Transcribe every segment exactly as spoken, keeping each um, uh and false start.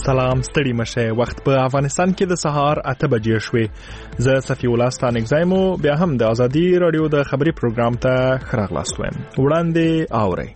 سلام، ستړي مشه. وخت په افغانستان کې د سهار اته بجې شوې. زه صفی الله ستانګزایمو بیا هم د ازادي رادیو د خبري پروګرام ته خراغلاست ویم. وړاندې اورئ.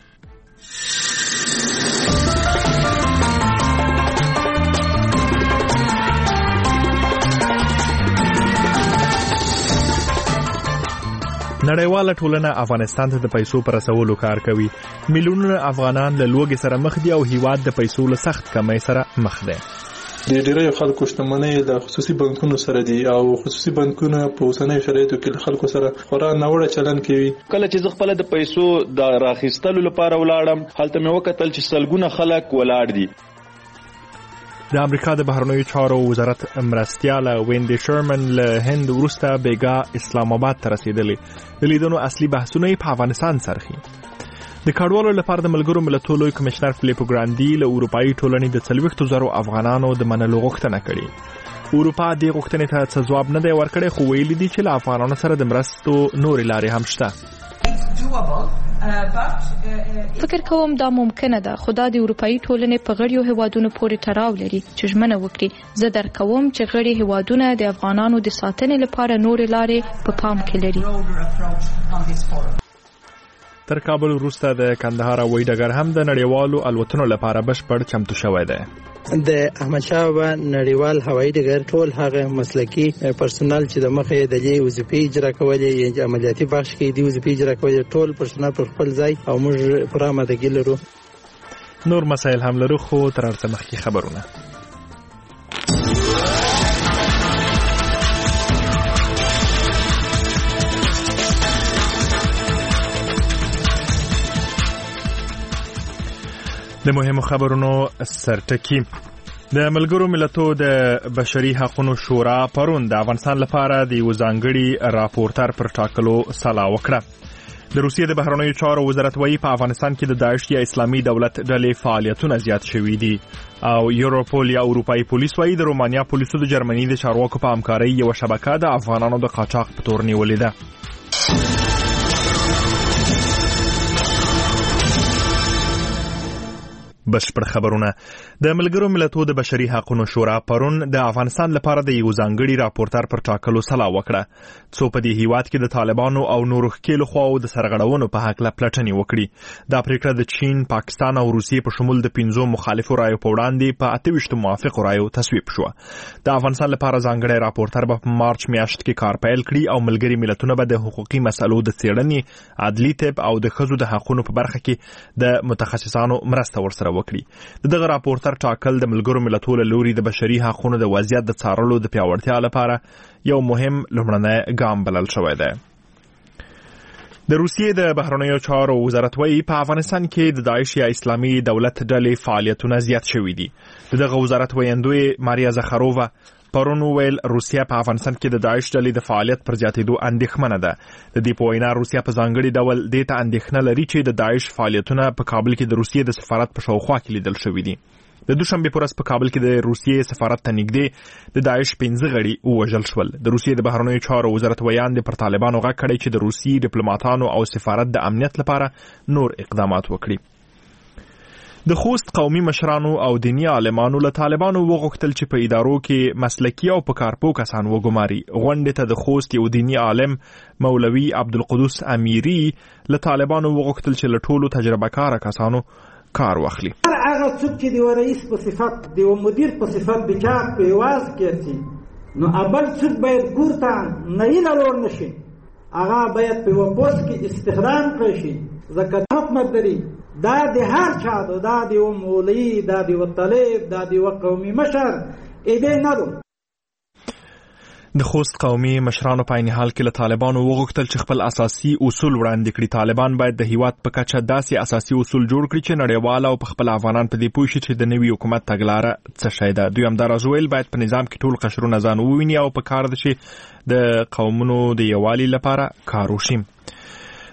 نړیواله ټولنه افغانستان ته د پیسو پر رسولو کار کوي. میلیونونه افغانان له لوږې سره مخ دي او هیواد د پیسو له سخت کمۍ سره مخ دی. د ډیری خلکو شتمنۍ د خصوصي بانکونو سره دي او خصوصي بانکونه په اوسنۍ شرایطو کې خلکو سره خورا ناوړه چلند کوي. کله چې زه خپل د پیسو د راخیستلو لپاره ولاړم، هلته مې وکتل چې سلګونه خلک ولاړ دي. د امریکا د بهرنیو چارو وزارت مرستیاله ویندي شرمن له هند وروسته بیګا اسلام آباد ته رسیدلې. د لیدنو اصلي بحثونه په افغانستان سرخي. د کډوالو لپاره د ملګرو ملتونو کمشنر فلیپو ګراندي له اروپאי ټولنې د څلوېښتو زرو افغانانو د منلو غوښتنه کړې. اروپا دې غوښتنې ته څه ځواب نه دی ورکړی، خو ویلي دي چې له افغانانو سره د مرستو نورې لارې هم شته. فکر کوم دا ممکنه ده، خو دا د اروپאי ټولنې په غړیو هیوادونو پورې تړاو لري چې ژمنه وکړي. زه در کوم چې غړي هیوادونه د افغانانو د ساتنې لپاره نورې لارې په پام کې لري. تر کابل وروسته د کندهار هوایي ډګر هم د نړیوالو الوتنو لپاره بشپړ چمتو شوی دی. د احمدشاه بابا نړیوال هوایي ډګر ټول هغه مسلکي پرسونل چې د مخې د دې وظیفې اجرا کولې یا عملیاتي بخش کې دي وظیفې اجرا کولې، ټول پرسونل پر خپل ځای او موږ پر آمادګي لرو. نور مسایل هم لرو، خو تر ارڅه مخکې خبرونه. د مهمو خبرونو سرټکی. د ملګرو ملتونو د بشري حقوقو شورا پرون د افغانستان لپاره د یو ځانګړي راپورټر پر ټاکلو سلا وکړه. د روسیې د بهرنیو چارو وزارت وایي په افغانستان کې د داعش یا اسلامي دولت ډلې فعالیتونه زیات شوي دي، او یوروپول یا اروپאי پولیس وایي د رومانیا پولیسو د جرمني د چارواکو په همکارۍ یو شبکه د افغانانو د قاچاق په تور نیولې ده. بشپړ خبرونه. د ملګرو ملتونو د بشري حقوقو شورا پرون د افغانستان لپاره د یو ځانګړي راپورټر پر ټاکلو سلا وکړه، څو په دې هیواد کې د طالبانو او نورو ښکېلو خواو د سرغړونو په هکله پلټنې وکړي. دا پریکړه د چین، پاکستان او روسیې په شمول د پنځو مخالفو رایو په وړاندې په اته ویشت موافقو رایو تصویب شو. د افغانستان لپاره ځانګړی راپورټر به په مارچ میاشت کې کار پیل کړي او ملګري ملتونه به د حقوقي مسلو د څېړنې، عدلي طب او د ښځو د حقوقو په برخه کې د متخصصانو مرسته ورسره وکړي. دغه راپورټر ټاکل د ملګرو ملتونو لوري د بشري حقوقو د وضعیت د څارلو د پیاوړتیا لپاره یو مهم لومړنی ګام بلل شوی دی. د روسیې د بهرنیو چارو وزارت وایي په افغانستان کې د داعش یا اسلامي دولت ډلې فعالیتونه زیات شوي دي. دغه وزارت ویندوی ماریا زخرووا پرون ویل روسیا په افغانستان کې د داعش ډلې د فعالیت پر زیاتېدو اندېښمنه ده. د دې په وینا روسیا په ځانګړي ډول دې ته اندېښنه لري چې د داعش فعالیتونه په کابل کې د روسیې د سفارت په شاوخوا کې لیدل شوي دي. د دوشنبه پر ورځ په کابل کې د روسیې سفارت ته نږدې د داعش پنځه غړي ووژل شول. د روسیې د بهرنیو چارو وزارت ویان د پر طالبانو غږ کړی چې د روسیې ډیپلوماټانو او سفارت د امنیت لپاره نور اقدامات وکړي. د خوست قومي مشرانو او دینی عالمانو له طالبانو وغوښتل چې په ادارو کې مسلکي او په کارپو کسان وګماري. غونډې ته د خوست یو دینی عالم مولوي عبدالقدوس امیری له طالبانو وغوښتل چې له ټولو تجربه کار کسانو کار واخلي. هر هغه څوک چې د رئیس په صفت د مدیر په صفت د چا په واز کې نو اول څوک باید ګورته نه یې لور نشي، هغه باید په پوسټ کې استخدام کړي. ځکه حکومت لري دا د هر چا دا د مولوی، دا د طالب، دا د قومي مشر اې نه دو. د خوست قومي مشرانو په عین حال کې له طالبانو وغوښتل چې خپل اساسي اصول وړاندې کړي. طالبان باید د هیواد په کچه داسې اساسي اصول جوړ کړي چې نړیوال او په خپل افغانان په دې پوه شي چې د نوي حکومت تګلاره څه شی ده. دوی همداراز ویل باید په نظام کې ټول قشرونه ځان وویني او په کار ده چې د قومونو د یووالي لپاره کار وشي.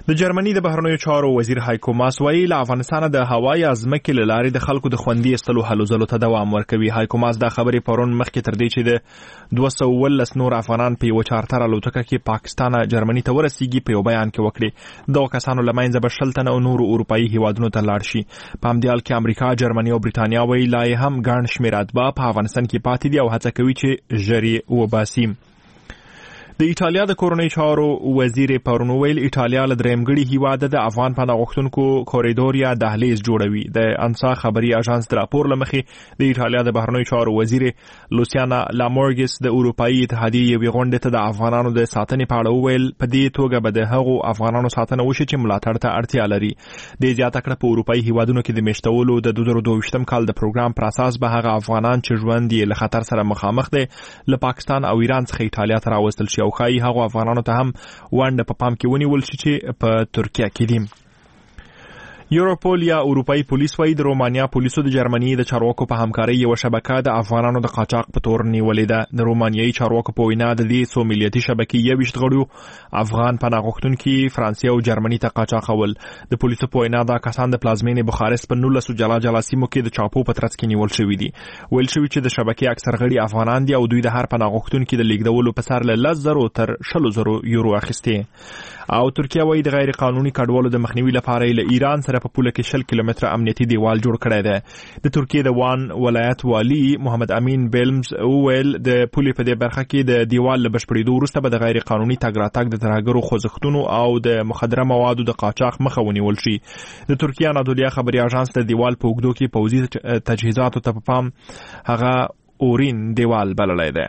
د جرمني د بهرنیو چارو وزیر هایکو ماس وایي له افغانستان د هوایي ازمکې له لارې د خلکو د خوندي ایستلو هلو ځلو ته دوام ورکوي. هایکو ماس دا خبرې پرون مخکې تر دې چې د دوه سوه اوولس نور افغانان په یوه چارتر الوتکه کې پاکستان جرمني ته ورسیږي په یو بیان کې وکړي. دغو کسانو له منځه به شل تنه نورو اروپایي هیوادونو ته لاړ شي. په همدې حال کې امریکا، جرمني او برېټانیا وایي لا یې هم ګڼ شمېر اتباع په افغانستان کې پاتې دي او هڅه کوي چې ژر یې وباسي. د ایټالیا د کورنۍ چارو وزیر پرون ویل ایټالیا له درېمګړي هیواده د افغان پناه غوښتونکو کوریډور یا دهلیز جوړوي. د انسا خبري اژانس د راپور له مخې د ایټالیا د بهرنیو چارو وزیر لوسیانا لامورګس د اروپایي اتحادیې یوې غونډې ته د افغانانو د ساتنې په اړه وویل په دې توګه به د هغو افغانانو ساتنه وشي چې ملاتړ ته اړتیا لري. د زیاته کړه په اروپایي هیوادونو کې د میشتولو د دوه زره دوه ویشتم کال د پروګرام پر اساس به هغه افغانان چې ژوند یې له خطر سره مخامخ دي له پاکستان او ایران څخه ایټالیا ته راوستل شي او ښایي هغو افغانانو ته هم ونډه په پام کې ونیول شي چې په ترکیه کې دي. یوروپول یا اروپایي پولیس وایي د رومانیا پولیسو د جرمني د چارواکو په همکارۍ یوه شبکه د افغانانو د قاچاق په تور نیولې ده. د رومانیایي چارواکو په وینا د دې څو ملیتي شبکې یوویشت غړو افغان پناه غوښتونکي فرانسې او جرمني ته قاچاقول. د پولیسو په وینا دا کسان د پلازمینې بخارست په نولسو جلا جلا سیمو کې د چاپو په ترڅ کې نیول شوي دي. ویل شوي چې د شبکې اکثر غړي افغانان دي او دوی د هر پناه غوښتونکي د لیږدولو په سر له لس زرو تر شلو زرو یورو اخیستې. او ترکیه وایي د غیر قانوني کډوالو د مخنیوي لپاره له ایران سره په پوله کې شل کیلومتره امنیتي دیوال جوړ کړی دی. د ترکیه د وان ولایت والی محمد امین بیلمز وویل د پولې په دې برخه کې د دیوال له بشپړېدو وروسته به د غیر قانوني تګ راتګ د ترهګرو خوځښتونو او د مخدره موادو د قاچاق مخه ونیول شي. د ترکیه انادولیا خبري اژانس د دیوال په اوږدو کې پوځي تجهیزاتو ته په پام هغه اورین دیوال بللی دی.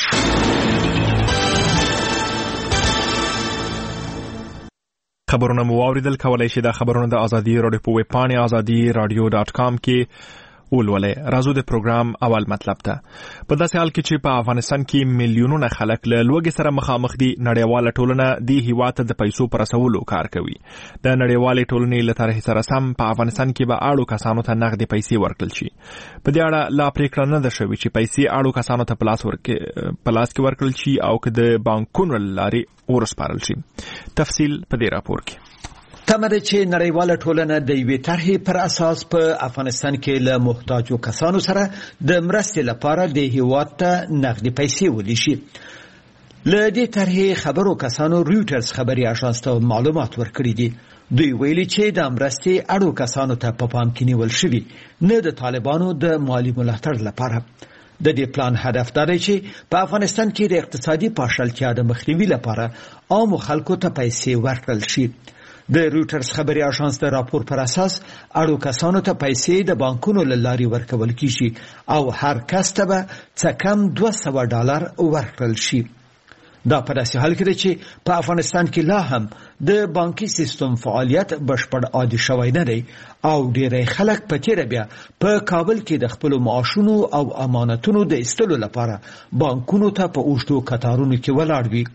خبرونه مو واوریدل. کولای شئ دا خبرونه د ازادي رادیو په ویب پاڼې ازادي رادیو ډاټ کام کې ولولئ. راځو د پروګرام اول مطلب ته. په داسې حال کې چې په افغانستان کې میلیونونه خلک له لوږې سره مخامخ دي، نړیواله ټولنه دې هیواد ته د پیسو په رسولو کار کوي. د نړیوالې ټولنې له طرحې سره سم په افغانستان کې به اړو کسانو ته نغدې پیسې ورکړل شي. په دې اړه لا پریکړه نه ده شوې چې پیسې اړو کسانو ته په لاس کې ورکړل شي او که د بانکونو له لارې ورسپارل شي. تفصیل په دې راپور کې. تمه ده چې نړیواله ټولنه د یوې طرحې پر اساس په افغانستان کې له محتاجو کسانو سره د مرستې لپاره د هیواد ته نغدي پیسې ولیشي. له دې طرحې خبرو کسانو رویټرز خبري اژانس ته معلومات ورکړي دي. دوی ویلي چې د مرستې اړو کسانو ته په پام کې نیول شوي، نه د طالبانو د مالي ملاتړ لپاره. د دې پلان هدف دا دی چې په افغانستان کې د اقتصادي پاشلتیا د مخنیوي لپاره عامو خلکو ته پیسې ورکړل شي. د رویټرز خبري اژانس د راپور پر اساس اړو کسانو ته پیسې د بانکونو له لارې ورکول کیږي او هر کس ته به څه کم دوه سوه ډالر ورکړل شي. دا په داسې حال کې دی چې په افغانستان کې لا هم د بانکي سیستم فعالیت بشپړ عادي شوی نه دی او ډېری خلک په تیره بیا په کابل کې د خپلو معاشونو او امانتونو د ایستلو لپاره بانکونو ته په اوږدو کتارونو کې ولاړ وي.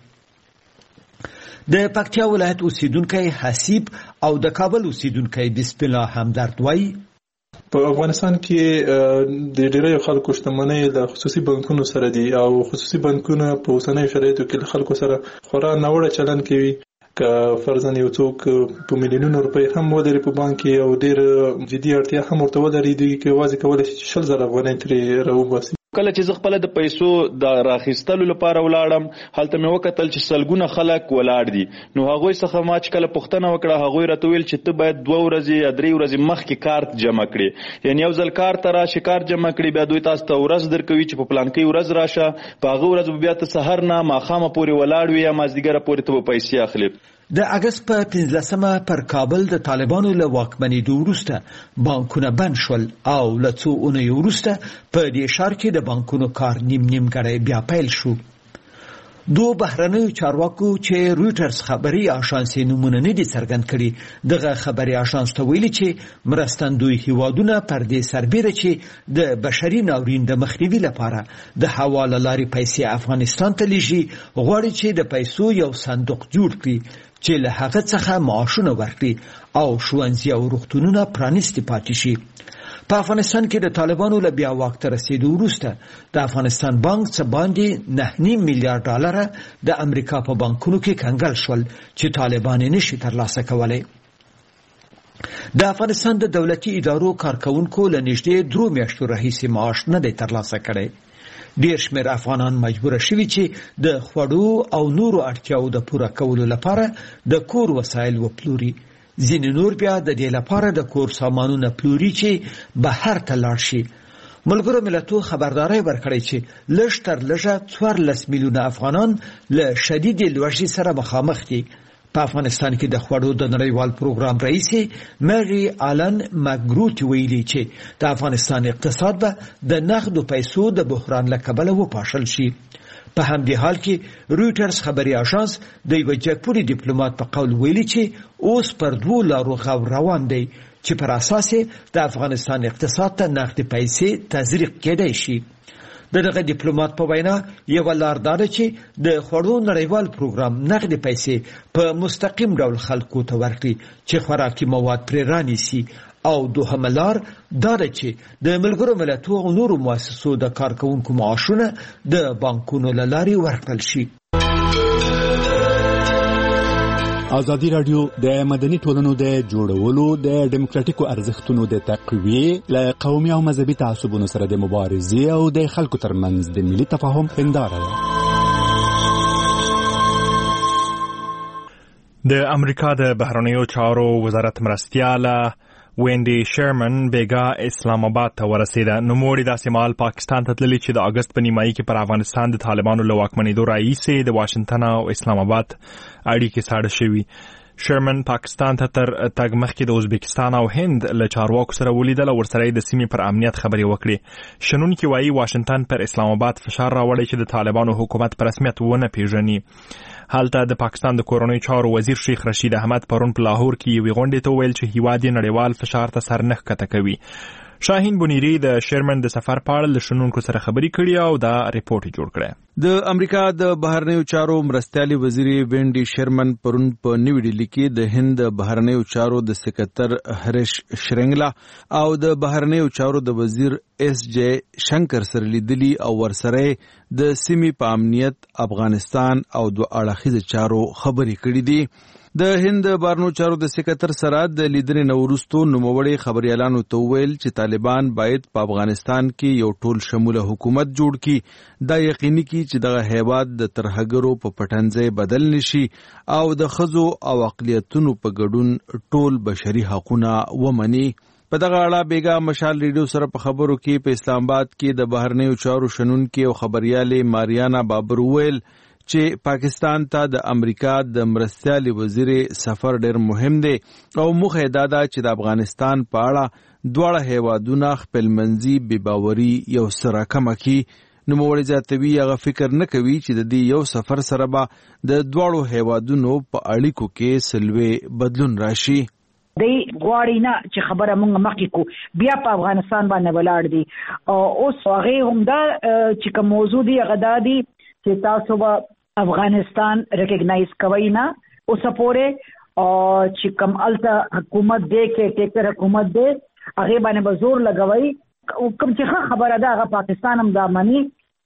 د پکتیا ولایت اوسیدونکی حسیب او د کابل اوسیدونکی بسم الله همدرد وایي په افغانستان کې د ډیری خلکو شتمنۍ له خصوصي بانکونو سره دي او خصوصي بانکونه په اوسنیو شرایطو کې له خلکو سره خورا ناوړه چلند کوي. که فرضاً یو څوک په میلیونونو روپۍ هم ولري په بانک کې او ډېر جدي اړتیا هم ورته ولري، دوی یوازې کولی شي چې شل زره افغانۍ ترې راوباسي. کله چې زه خپل د پیسو د راخیستلو لپاره ولاړم، هلته مې وکتل چې سلګونه خلک ولاړ دي. نو هغوی څخه ما چې کله پوښتنه وکړه، هغوی راته ویل چې ته باید دوه ورځې یا درې ورځې مخکې کارت جمع کړې. یعنې یو ځل کار ته راشې، کارت جمع کړې، بیا دوی تاسو ته ورځ درکوي چې په پلانکۍ ورځ راشه. په هغه ورځ به بیا ته سهار نه ماښامه پورې ولاړ وي یا مازدیګره پورې ته به پیسې اخلي. د اګست په پنځلسمه پر کابل د طالبانو له واکمنېدو وروسته بانکونه بند شول او له څو اونیو وروسته په دې ښار کې د بانکونو کار نیم نیمګړی بیا پیل شو. دو بهرنیو چارواکو چې رویټرز خبري اژانس نومونه نه دي څرګند کړي، دغه خبري اژانس ته ویلي چې مرستندوی هیوادونه پر دې سربیره چې د بشري ناورین د مخنیوي لپاره د حواله لارې پیسې افغانستان ته لیږي، غواړي چې د پیسو یو صندوق جوړ کړي چې له هغه څخه معاشونه ورکړي او ښوونځي او روغتونونه پرانیستي پاتې شي. په افغانستان کې د طالبانو له بیا واک ته رسیدو وروسته د افغانستان بانک څخه باندې نه نیم میلیارډ ډالره د امریکا په بانکونو کې کنګل شول چې طالبان یې نشي ترلاسه کولی. د افغانستان د دولتي ادارو کارکونکو له نږدې درو میاشتو راهیسې معاش نه دی ترلاسه کړی. ډېر شمېر افغانان مجبوره شوي چې د خوړو او نورو اړتیاو د پوره کولو لپاره د کور وسایل وپلوري. ځینې نور بیا د دې لپاره د کور سامانونه پلوري چې بهر ته لاړ شي. ملګرو ملتونو خبرداری ورکړی چې لږ تر لږه څوارلس میلیونه افغانان له شدیدې لوږې سره مخامخ دي. په افغانستان کې د خوړو د نړیوال پروګرام رئیس مری آلن مګروت ویلي چې د افغانستان اقتصاد به د نغدو پیسو د بحران له کبله وپاشل شي. په همدې حال کې رویټرز خبري اژانس د یو جګپوري ډیپلوماټ په قول ویلي چې اوس پر دوو لارو غور روان دی چې پر اساس د افغانستان اقتصاد ته نغدي پیسې تزریق کېدای شي. دغه ډیپلوماټ په وینا یو لار دا ده چې د خوړو نړیوال پروګرام نغدي پیسې په مستقیم ډول خلکو ته ورکړي چې خوراکي مواد پرې رانیسي، او دوهمه لار دا ده چې د ملګرو ملتونو او نورو مؤسسو د کارکونکو معاشونه د بانکونو له لارې ورکړل شي. ازادي راډیو د مدني ټولنو د جوړولو د ډیموکراتیکو ارزښتونو د تقویې له قومي او مذهبي تعصبونو سره د مبارزې او د خلکو ترمنځ د ملي تفاهم هنداره ده. د امریکا د بهرنیو چارو وزارت مرستیاله وینډي شرمن بیګا اسلام آباد ته ورسېده. نوموړي داسې مهال پاکستان ته تللي چې د اګست په نیمایي کې پر افغانستان د طالبانو له واکمنېدو راهیسې د واشنګټن او اسلام آباد اړیکې ساړه شوي. شرمن پاکستان ته تر تګ مخکې د ازبکستان او هند له چارواکو سره ولیدل او ورسره د سیمې پر امنیت خبرې وکړې. شنونکي وایي واشنګټن پر اسلام آباد فشار راوړی چې د طالبانو حکومت په رسمیت ونه پیژني. هلته د پاکستان د کورنیو چارو وزیر شیخ رشید احمد پرون په لاهور کې یوې غونډې ته ویل چې هیواد یې نړیوال فشار ته سر نه ښکته کوي. شاهین بنيري د شرمن د سفر په اړه له شنونکو سره خبرې کړې او دا ریپورت جوړ کړی. د امریکا د بهرنیو چارو مرستیالي وزیر وینډي شرمن پرون په نیو ډیلی کې د هند بهرنیو چارو د سکرټر هریش شرنګلا او د بهرنیو چارو د وزیر ایس جے شنکر سره لیدلي او ورسره د سیمې په امنیت، افغانستان او د اړخیزو چارو خبرې کړې دي. د هند بهرنیو چارو د سکرټر سره د لیدنې نه وروسته نوموړي خبريالانو ته ویل چې طالبان باید په افغانستان کې یو ټول شموله حکومت جوړ کړي، دا یقیني کړي چې دغه هیواد د ترهګرو په پټنځي بدل نشي او د ښځو او اقلیتونو په ګډون ټول بشري حقوقونه ومني. په دغه اړه بیګا مشال ریډیو سره په خبرو کې په اسلام آباد کې د بهرنیو چارو شنونکي او خبريالې ماریانا بابر ویل چې پاکستان ته د امریکا د مرستیالي وزیر سفر ډېر مهم دی او موخه دا ده چې د افغانستان په اړه دواړه هیوادونه خپل منځي بې باوري یو سره کمه کړي. نوموړي زیاتوي هغه فکر نه کوي چې د دې یو سفر سره به د دواړو هیوادونو په اړیکو کې سلوي بدلون راشي. دی غواړي نه چې خبره مونږ مخکې کو بیا په افغانستان باندې ولاړ دي او اوس هغه هم دا چې کوم موضوع دی هغه دا دی چې تاسو به افغانستان ریکګنایز کوي نه اوس پورې او چې کوم الته حکومت دی کې ټیکر حکومت دی هغه باندې به زور لګوي. کوم چې خبره ده هغه پاکستان هم دا مانی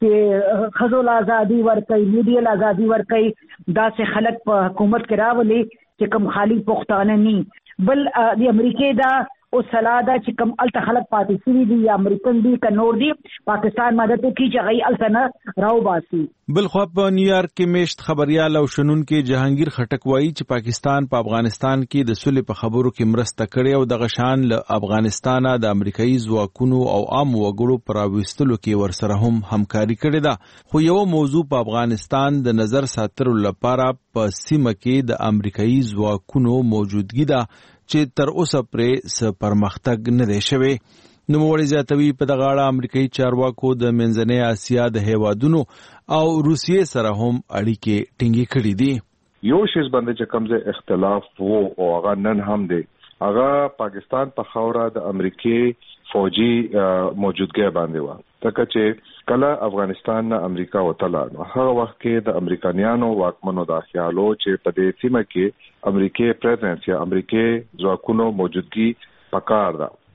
چې خزول ازادي ورکړي، میډیا ازادي ورکړي، دا چې خلک په حکومت کې راولي چې کوم خالی پښتانه نه بل د امریکای دا او سلاده چې کوم الته خلک پاتې شوي دي یا امریکن دي که نور دي پاکستان مدد وکړي چې هغوی الته نه راوباسي. بلخوا په نیویارک کې میشت خبریال او شنونکي جهانگیر خټک وایي چې پاکستان په افغانستان کې د صلح په خبرو کې مرسته کړې او دغه شان له افغانستانه د امریکایي ځواکونو او عام وګړو پر راوستلو کې ورسره هم همکاري کړې ده. خو یو موضوع په افغانستان د نظر ساتلو لپاره په سیمه کې د امریکایي ځواکونو موجودګي ده چې تر اوسه پرې څه پرمختګ نه دی شوی. نوموړي زیاتوي په دغه اړه امریکایي چارواکو د منځنۍ اسیا د هیوادونو او روسیې سره هم اړیکې ټینګې کړې دي. یو شیز باندې چې کوم ځای اختلاف وو او هغه نن هم دی هغه پاکستان په خاوره د امریکای فوجي موجودګي باندې و. تکه چې کله افغانستان نه امریکا وتله نو هغه وخت کې د امریکایانو واکمنو د خیالو چې په دې سیمه کې امریکای پریزنس یا امریکای ځواکونو موجودګي پکار ده.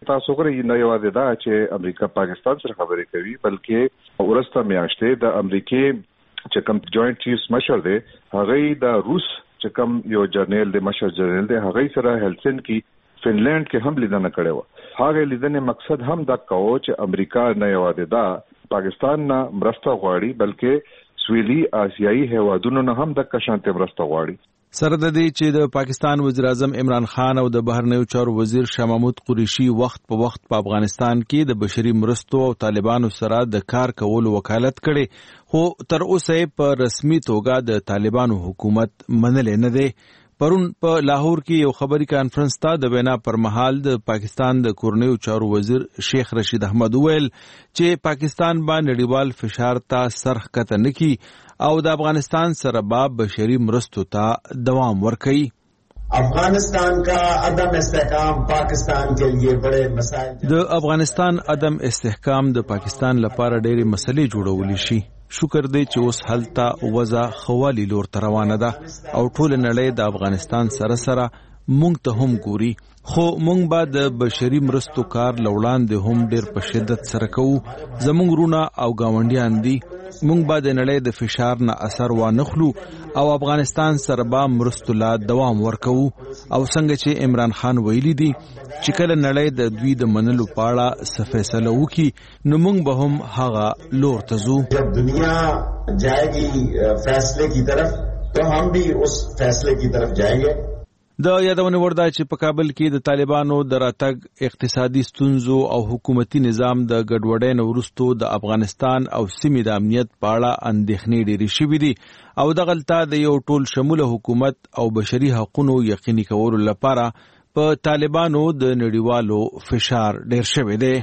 تاسو غواړئ نه یوازې دا چې امریکا پاکستان سره خبرې کوي بلکې ورسته میاشتې د امریکای چې کوم جوائنٹ چیفز مشر دی هغه د روس چې کوم یو جرنیل دی مشر جرنیل دی هغه سره هلسنکی فنلند کې هم لیدنه کړې و. هغه لیدنې مقصد هم دا کوو چې امریکا نه یوازې دا پاکستان نه مرسته غواړي بلکې سویلي آسیایي هیوادونو نه هم د کشانته مرسته غواړي. سره د دې چې د پاکستان وزیر اعظم عمران خان او د بهرنیو چارو وزیر شاه محمود قریشي وخت په وخت په افغانستان کې د بشري مرستو او طالبانو سره د کار کولو وکالت کړي خو تر اوسه په رسمي توګه د طالبانو حکومت منلې نه دی. پرون په لاهور کې یو خبري کانفرنس ته د وینا پر مهال د پاکستان د کورنیو چارو وزیر شیخ رشید احمد ویل چې پاکستان باندې نړیوال فشار ته سرخ کته نکي او د افغانستان سره به بشري مرستو ته دوام ورکړي. افغانستان کا عدم استحکام پاکستان کے لیے بڑے مسائل. د افغانستان عدم استحکام د پاکستان لپاره ډېری مسلې جوړولې شي. شکر دی چې اوس هلته وضع خوالي لور ته روانه ده او ټول نړۍ د افغانستان سره سره مونږ ته هم ګوري خو مونږ به د بشري مرستو کار لوړاندې هم ډېر په شدت سره کوو. زمونږ رونه او ګاونډیان دي مونږ به د نړۍ د فشار نه اثر وانخلو او افغانستان سره به مرستو لا دوام ورکوو او څنګه چې عمران خان ویلي دي چې کله نړۍ د دوی د منلو په اړه څه فیصله وکړي نو مونږ به هم هغه لور ته ځو. جب دنیا جائے گی فیصلے کی طرف تو ہم بھی اس فیصلے کی طرف جائیں گے. د یادونه وردا چې په کابل کې د طالبانو د راتګ اقتصادي ستونزو او حکومتي نظام د ګډوډۍ نه وروسته د افغانستان او سیمې د امنیت په اړه اندېښنې ډېرې شوې دي او دغلته د یو ټول شموله حکومت او بشري حقوقو یقیني کولو لپاره په طالبانو د نړیوالو فشار ډېر شوی دی.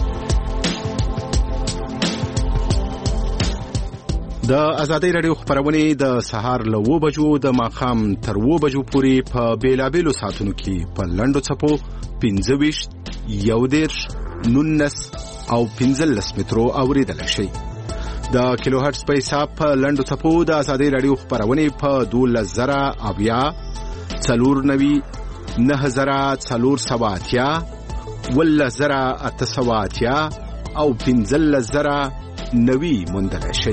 د ازادۍ رادیو خبرونه د سهار له و بجو د ماخام تر و بجو پورې په بیلابېلو ساعتونو کې په لنډو چپو پنځه ویشت یو دېرش نونس او پنځلس مترو اوریدل شي. د کیلو هرتز په حساب په لنډو چپو د ازادۍ رادیو خبرونه په دولس زره اویا څلور نوي نه زره څلور سوه اتیا ولس زره اته سوه اتیا او پنځلس زره نوي موندل شي.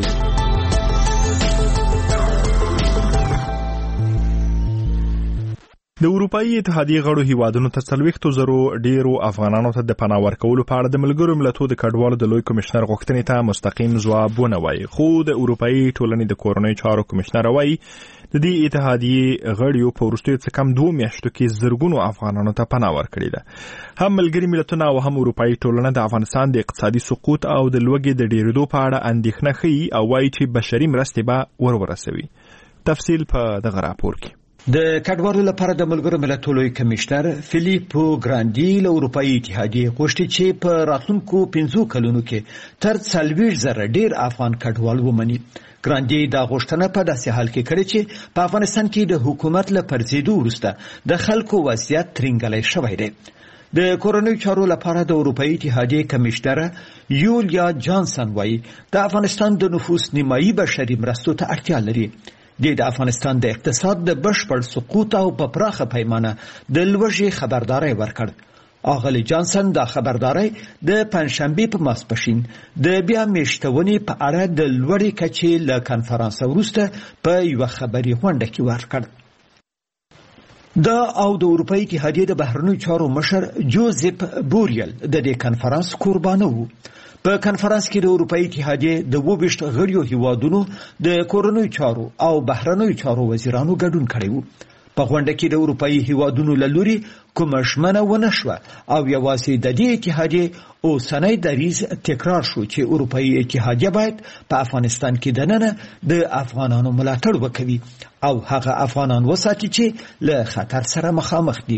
د اروپאי اتحادیې غړو هیوادونو ته څلوېښتو زرو ډیرو افغانانو ته د پناه ورکولو په اړه د ملګرو ملتونو د کډوالو د لوی کمشنر غوښتنې ته مستقیم ځواب ونه وایي خو د اروپאי ټولنې د کورنیو چارو کمشنر وایي د دې اتحادیې غړیو په وروستیو څه کم دوه میاشتو کې زرګونو افغانانو ته پناه ورکړې ده. هم ملګري ملتونه او هم اروپאי ټولنه د افغانستان د اقتصادي سقوط او د لوږې د ډیرېدو په اړه اندېښنه ښیي او وایي چې بشري مرستې به ور ورسوي. تفصیل په دغه راپور کې. د کډوالو لپاره د ملګرو ملتونو کمشنر فلیپو ګراندي له اروپאי اتحادیې غوښتي چې په راتلونکو پنځو کلونو کې تر څلوېښت زره ډیر افغان کډوال ومني. ګراندي دا غوښتنه په داسې حال کې کړې چې په افغانستان کې د حکومت له پرځېدو وروسته د خلکو وضعیت ترنګلی شوی دی. د کورنیو چارو لپاره د اروپאי اتحادیې کمشنر یولیا جانسن وایي د افغانستان د نفوس نیمایي بشري مرستو ته اړتیا لري. د افغانستان د اقتصاد د بشپړ سقوط او په پراخه پیمانه د لوږې خبرداري ورکړ. اغلی جانسن دا خبرداري د پنځشنبه په ماسپښین د بیا میشتونې په اړه د لوړې کچې له کانفرانس وروسته په یو خبري غونډه کې ورکړ. دا او د اروپאי اتحادیې د بهرنیو چارو مشر جوزف بوریل د دې کانفرانس قربانه وو. په کانفرانس کې د اروپאי اتحادیې د وویشت غړیو هیوادونو د کورنیو چارو او بهرنیو چارو وزیرانو ګډون کړی وو. په غونډه کې د اروپאי هیوادونو له لوري کومه ژمنه ونه شوه او یوازې د دې اتحادیې اوسنی دریځ تکرار شو چې اروپאי اتحادیه باید په افغانستان کې دننه د افغانانو ملاتړ وکوي او هغه افغانان وساتي چې له خطر سره مخامخ دي.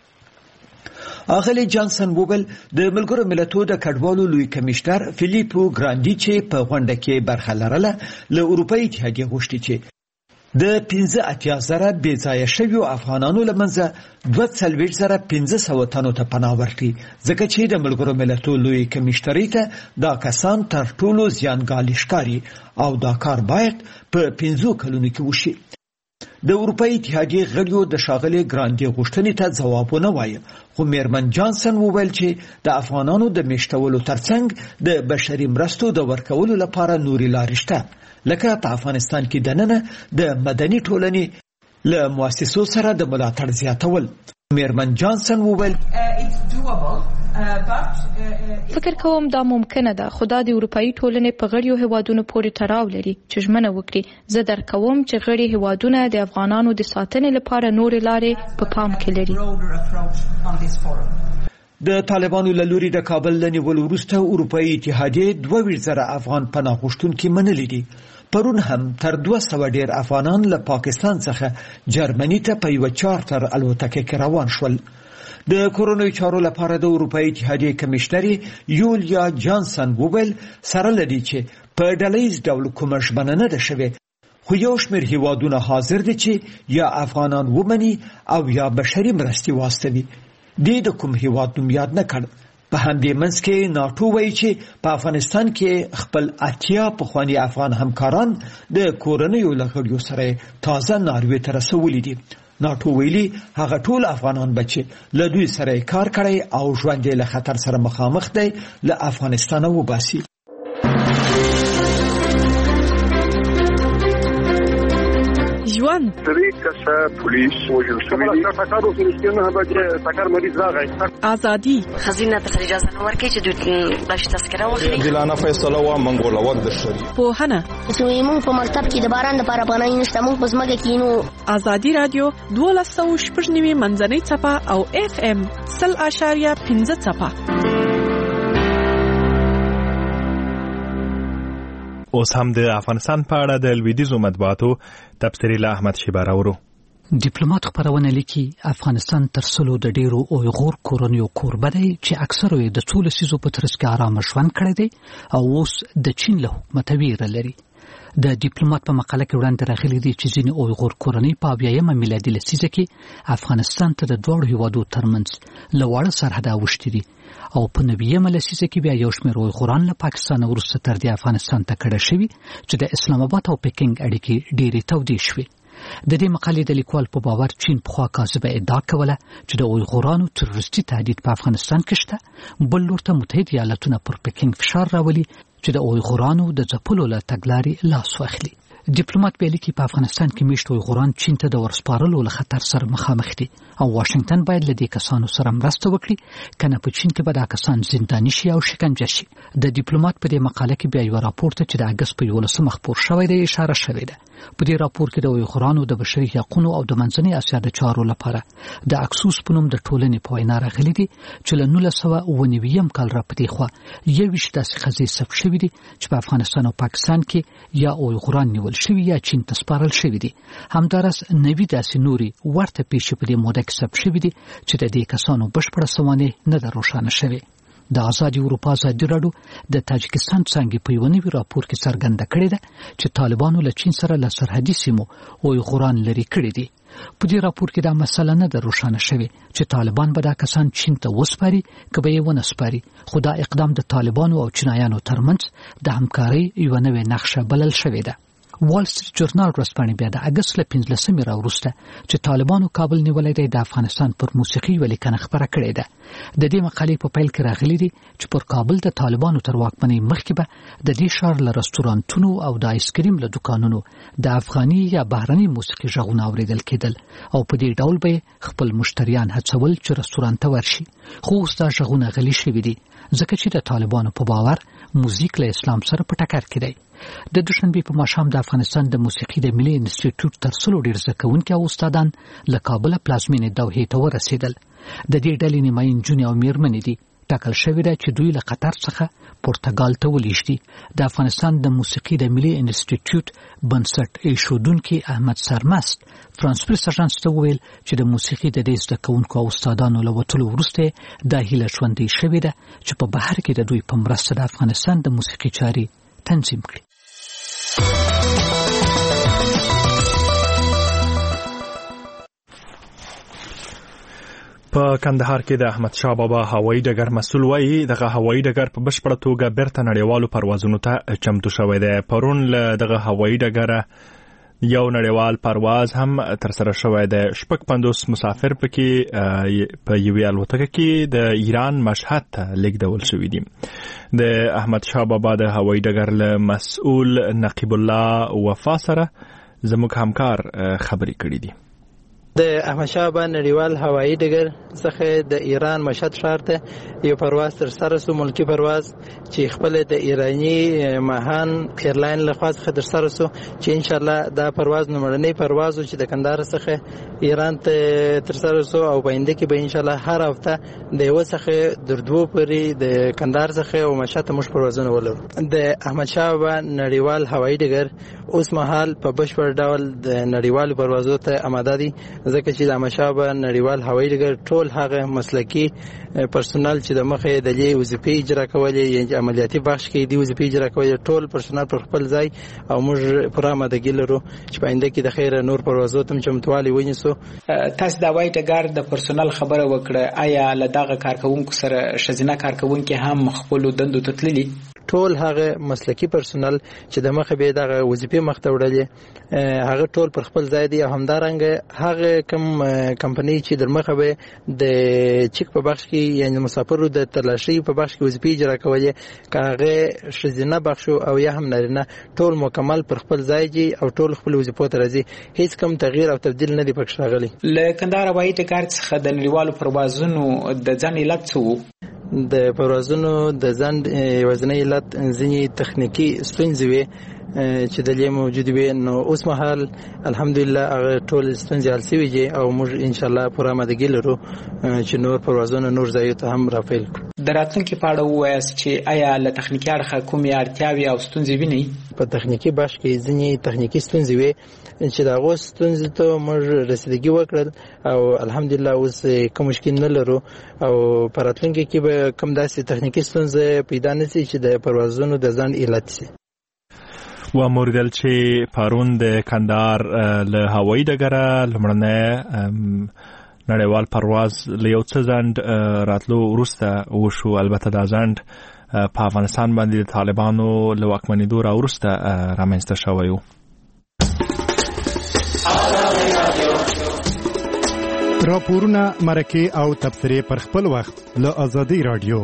اغلی جانسن وویل د ملګرو ملتونو د کډوالو لوی کمشنر فلیپو ګراندي چې په غونډه کې برخه لرله له اروپאי اتحادیې غوښتي چې د پنځه اتیا زره بې ځایه شویو افغانانو له منځه دوه څلوېښت زره پنځه سوه تنو ته پناه ورکړي ځکه چې د ملګرو ملتونو لوی کمشنرۍ ته دا کسان تر ټولو زیانګالي ښکاري او دا کار باید په پنځو کلونو کې وشي. د اروپאי اتحادیې غړیو د ښاغلي ګراندي غوښتنې ته ځواب ونه وایه، خو میرمن جانسن وویل چې د افغانانو د میشتولو ترڅنګ د بشري مرستو د ورکولو لپاره نورې لارې شته، لکه په افغانستان کې دننه د مدني ټولنې له مؤسسو سره د ملاتړ زیاتول. میرمن جانسن وویل فکر کوم دا ممکنه ده، خو دا د اروپאי ټولنې په غړیو هیوادونو پورې تړاو لري چې ژمنه وکړي. زه درک کوم چې غړي هیوادونه د افغانانو د ساتنې لپاره نورې لارې په پام کې لري. د طالبانو له لوري د کابل له نیولو وروسته اروپאי اتحادیې دوه ویشت زره افغان پناه غوښتونکي منلي دي. پرون هم تر دوه سوه ډیر افغانان له پاکستان څخه جرمني ته په یوه چارتر الوتکه کې روان شول. د کورونوي چارو لپاره د اروپאי اتحادیې کمشنري یولیا جانسن وویل سره لدی چې په ډلهیز ډول کومه ژمنه نه ده شوې، خو یو شمېر هیوادونه حاضر دي چې یا افغانان ومني او یا بشري مرستې واستوي. دې د کوم هیواد نوم یاد نه کړ. په همدې منځ کې ناټو وایي چې په افغانستان کې خپل اتیا پخواني افغان همکاران د کورنیو له غړیو سره تازه ناروې ته رسولي دي. ناټو ویلي هغه ټول افغانان به چې له دوی سره کار کړی او ژوند یې له خطر سره مخامخ دی له افغانستانه وباسي. ژوند درې کسه پولیس وژل شوي دي. ټکر وسو نه به ټکر مریض راغی. ازادي خزینه ته اجازه نه ورکړي چې دوی باش تذکره واخلي. دلانه فیصله و منګول وخت د شری. پوهنه چې موږ په مکتب کې د باران لپاره پناه نشته، موږ په ځمکه کې نو. ازادي رادیو دوه سوه شپږ نوي منځنۍ څپه او اف ام سل اشاریه پنځه څپه. اوس هم د افغانستان په اړه د لویدیځو مطبوعاتو تبصرې له احمد شیبه راوړو. ډیپلوماټ خبرونه لیکي افغانستان تر سلو د ډیرو اویغور کورنیو کوربه دی چې اکثره یې د څو لسیزو په ترڅ کې آرام ژوند کړی دی او اوس د چین له حکومت ویره لري. د ډیپلوماټ په مقاله کې وړاندې راغلي دي چې ځینې اویغور کورنۍ په اویایمه میلادي لسیزه کې افغانستان ته د دواړو هیوادو ترمنځ له واړه سرحده اوښتي دي او په نویمه لسیزه کې بیا یو شمېر اویغوران له پاکستان وروسته تر دې افغانستان ته کډه شوي چې د اسلام آباد او پکینګ اړیکې ډېرې تودې شوې. د دې مقالې د لیکوال په باور چین پخوا کاذبه ادعا کوله چې د اویغورانو تروریستي تهدید په افغانستان کې شته، بل لور ته متحده ایالتونه پر پکینګ فشار راولي چې د اویغورانو د ځپلو له تګلارې لاس واخلي. ډیپلوماټ ویلي چې په افغانستان کې میشت اویغوران چین ته د ورسپارلو له خطر سره مخامخ دي او واشنگټن باید له دې کسانو سره مرسته وکړي، کنه په چین کې به دا کسان زنداني شي او شکنجه شي. د ډیپلوماټ په دې مقاله کې بیا یو راپور ته چې د اګست په یولسمه خپور شوی دی اشاره شوې ده. په دې راپور کې د اویغورانو د بشري حقوقو او د منځنۍ اسیا د چارو لپاره د اکسوس په نوم د ټولنې په وینا راغلي دي چې له نولس سوه اوه نوي کال راپدې خوا یوویشت داسې ښځې ثبت شوي دي چې په افغانستان او پاکستان کې یا اویغوران نیول شوي یا چین ته سپارل شوي دي. همدارس نوي داسې نوري ورته پیښې په دې موده کې ثبت شوي دي چې د دې کسانو بشپړه سوانح نه ده روښانه شوې. د آزادي اروپا ازادي راډیو د تاجکستان څنګه په یو نوي راپور کې څرګنده کړې ده چې طالبانو له چین سره له سرحدي سیمو اویغوران لري کړي دي. په دې راپور کې دا مسله نه ده روښانه شوې چې طالبان به دا کسان چین ته وسپاري که به یې ونه سپاري، خو دا اقدام د طالبانو او چینایانو ترمنځ د همکارۍ یوه نوې نقشه بلل شوې ده. وال سټریټ جورنال ورځپاڼې بیا د اګست له پنځلسمې راوروسته چې طالبانو کابل نیولی دی د افغانستان پر موسیقي یوه لیکنه خپره کړې ده. د دې مقالې په پیل کې راغلي دي چې پر کابل د طالبانو تر واکمنۍ مخکې به د دې ښار له رستورانتونو او د آیسکریم له دوکانونو د افغاني یا بهرني موسیقي غږونه اورېدل کېدل او په دې ډول به خپل مشتریان هڅول چې رستورانت ته ورشي. خو اوس دا غږونه غلي شوي دي ځکه چې د طالبانو په باور موزیک له اسلام سره په ټکر کې دی. د دوشنبې په ماښام د افغانستان د موسیقي د ملي انسټیټیوټ تر سلو ډېر زده کوونکي او استادان له کابله پلازمینې دوحې ته ورسېدل. د دې ډلې نیمایي نجونې او میرمنې دي. ټاکل شوې ده چې دوی له قطر څخه پرتګال ته ولېږدي. د افغانستان د موسیقي د ملي انسټیټیوټ بنسټ ایښودونکي احمد سرمست فرانس پریس اژانس ته وویل چې د موسیقي د دې زده کوونکو او استادانو له وتلو وروسته دا هیله ژوندۍ شوې ده چې په بهر کې د دوی په مرسته د افغانستان د موسیقي چارې تنظیم کړي. په کندهار کې د احمد شاه بابا هوایي ډګر مسؤل وایي دغه هوایي ډګر په بشپړه توګه بیرته نړیوالو پروازونو ته چمتو شوی دی. پرون له دغه هوایي ډګره یو نړیوال پرواز هم تر سره شوی دی. شپږ پنځوس مسافر پکې په یوې الوتکه کې د ایران مشهد ته لیږدول شوي دي. د احمد شاه بابا د هوایي ډګر له مسؤل نقیب الله وفا سره زموږ همکار خبرې کړې دي. د احمد شاه بابا نړیوال هوایي ډګر څخه د ایران مشهد ښار ته یو پرواز تر سره سو، ملکی پرواز چې خپل د ایرانی ماهان ایرلاین لخوا څخه تر سره سو، چې ان شاء الله دا پرواز نمړنی پرواز چې د کندهار څخه ایران ته تر سره سو او باندې کې به ان شاء الله هر هفته د یو څخه در دوه پرې د کندهار څخه او مشهد ته مش پروازونه ولرو. د احمد شاه بابا نړیوال هوایي ډګر اوس مهال په بشپړ ډول د نړیوالو پروازو ته آماده دي، ځکه چې د احمد شاه بابا نړیوال هوایي ډګر ټول هغه مسلکي پرسونل چې د مخې د دې وظیفې اجرا کولې یا عملیاتي بخش کې دی وظیفې اجرا کولې ټول پرسونل پر خپل ځای او موږ پر آمادګي لرو چې په آینده کې د خیر نور پروازو ته چمتووالی ونیسو. تاسو د هوایي ډګر د پرسونل خبره وکړه، آیا له دغه کارکونکو سره ښځینه کارکونکي هم خپل دندو ته تللي؟ ټول هغه مسلکی پرسونل چې د مخه به دغه وظیفې مخ ته وړلې هغه ټول پر خپل ځای دي او همدارنګه هغه کم کمپنی چې د مخه به د چیک په بخش کې یعنی مسافرو د تلاشي په بخش کې وظیفې اجرا کولې کاغه شزینه بخش او یا هم نارینه ټول مکمل پر خپل ځای دي او ټول خپل وظیفو ته راځي، هیڅ کم تغییر او تبديل نه دی پکښ راغلی. له کندهار هوایي ډګر څخه د نړیوالو پروازونو د ځان علت څه د پروازونو د ځان وزنی علت ځینې تخنیکی ستونزې وي چې د لې موجود وي، نو اوس مهال الحمدلله هغه ټول ستونزې حل شوي دي او موږ ان شاء الله پوره آمادګي لرو چې نور پروازونه نور ځایو ته هم رافیل کړو. د راتلونکي په اړه ووایاست چې آیا له تخنیکي اړخه کومې اړتیاوې او ستونزې وینئ؟ په تخنیکي بخش کې ځینې تخنیکي ستونزې وي چې د هغو ستونزې ته موږ رسیدګي وکړل او الحمدلله اوس کوم مشکل نه لرو او په راتلونکي کې به کوم داسې تخنیکي ستونزې پیدا نه شي چې د پروازونو د ځان علت شي. و موریدل چې پرون د کندهار له هوایي ډګره لومړنی نړیوال پرواز له یو څه ځنډ راتلو وروسته وشو. البته دا ځنډ په افغانستان باندې د طالبانو له واکمنېدو راوروسته رامنځته شوی و. راپورونه، مرکې او تبصرې پر خپل وخت له آزادۍ رادیو.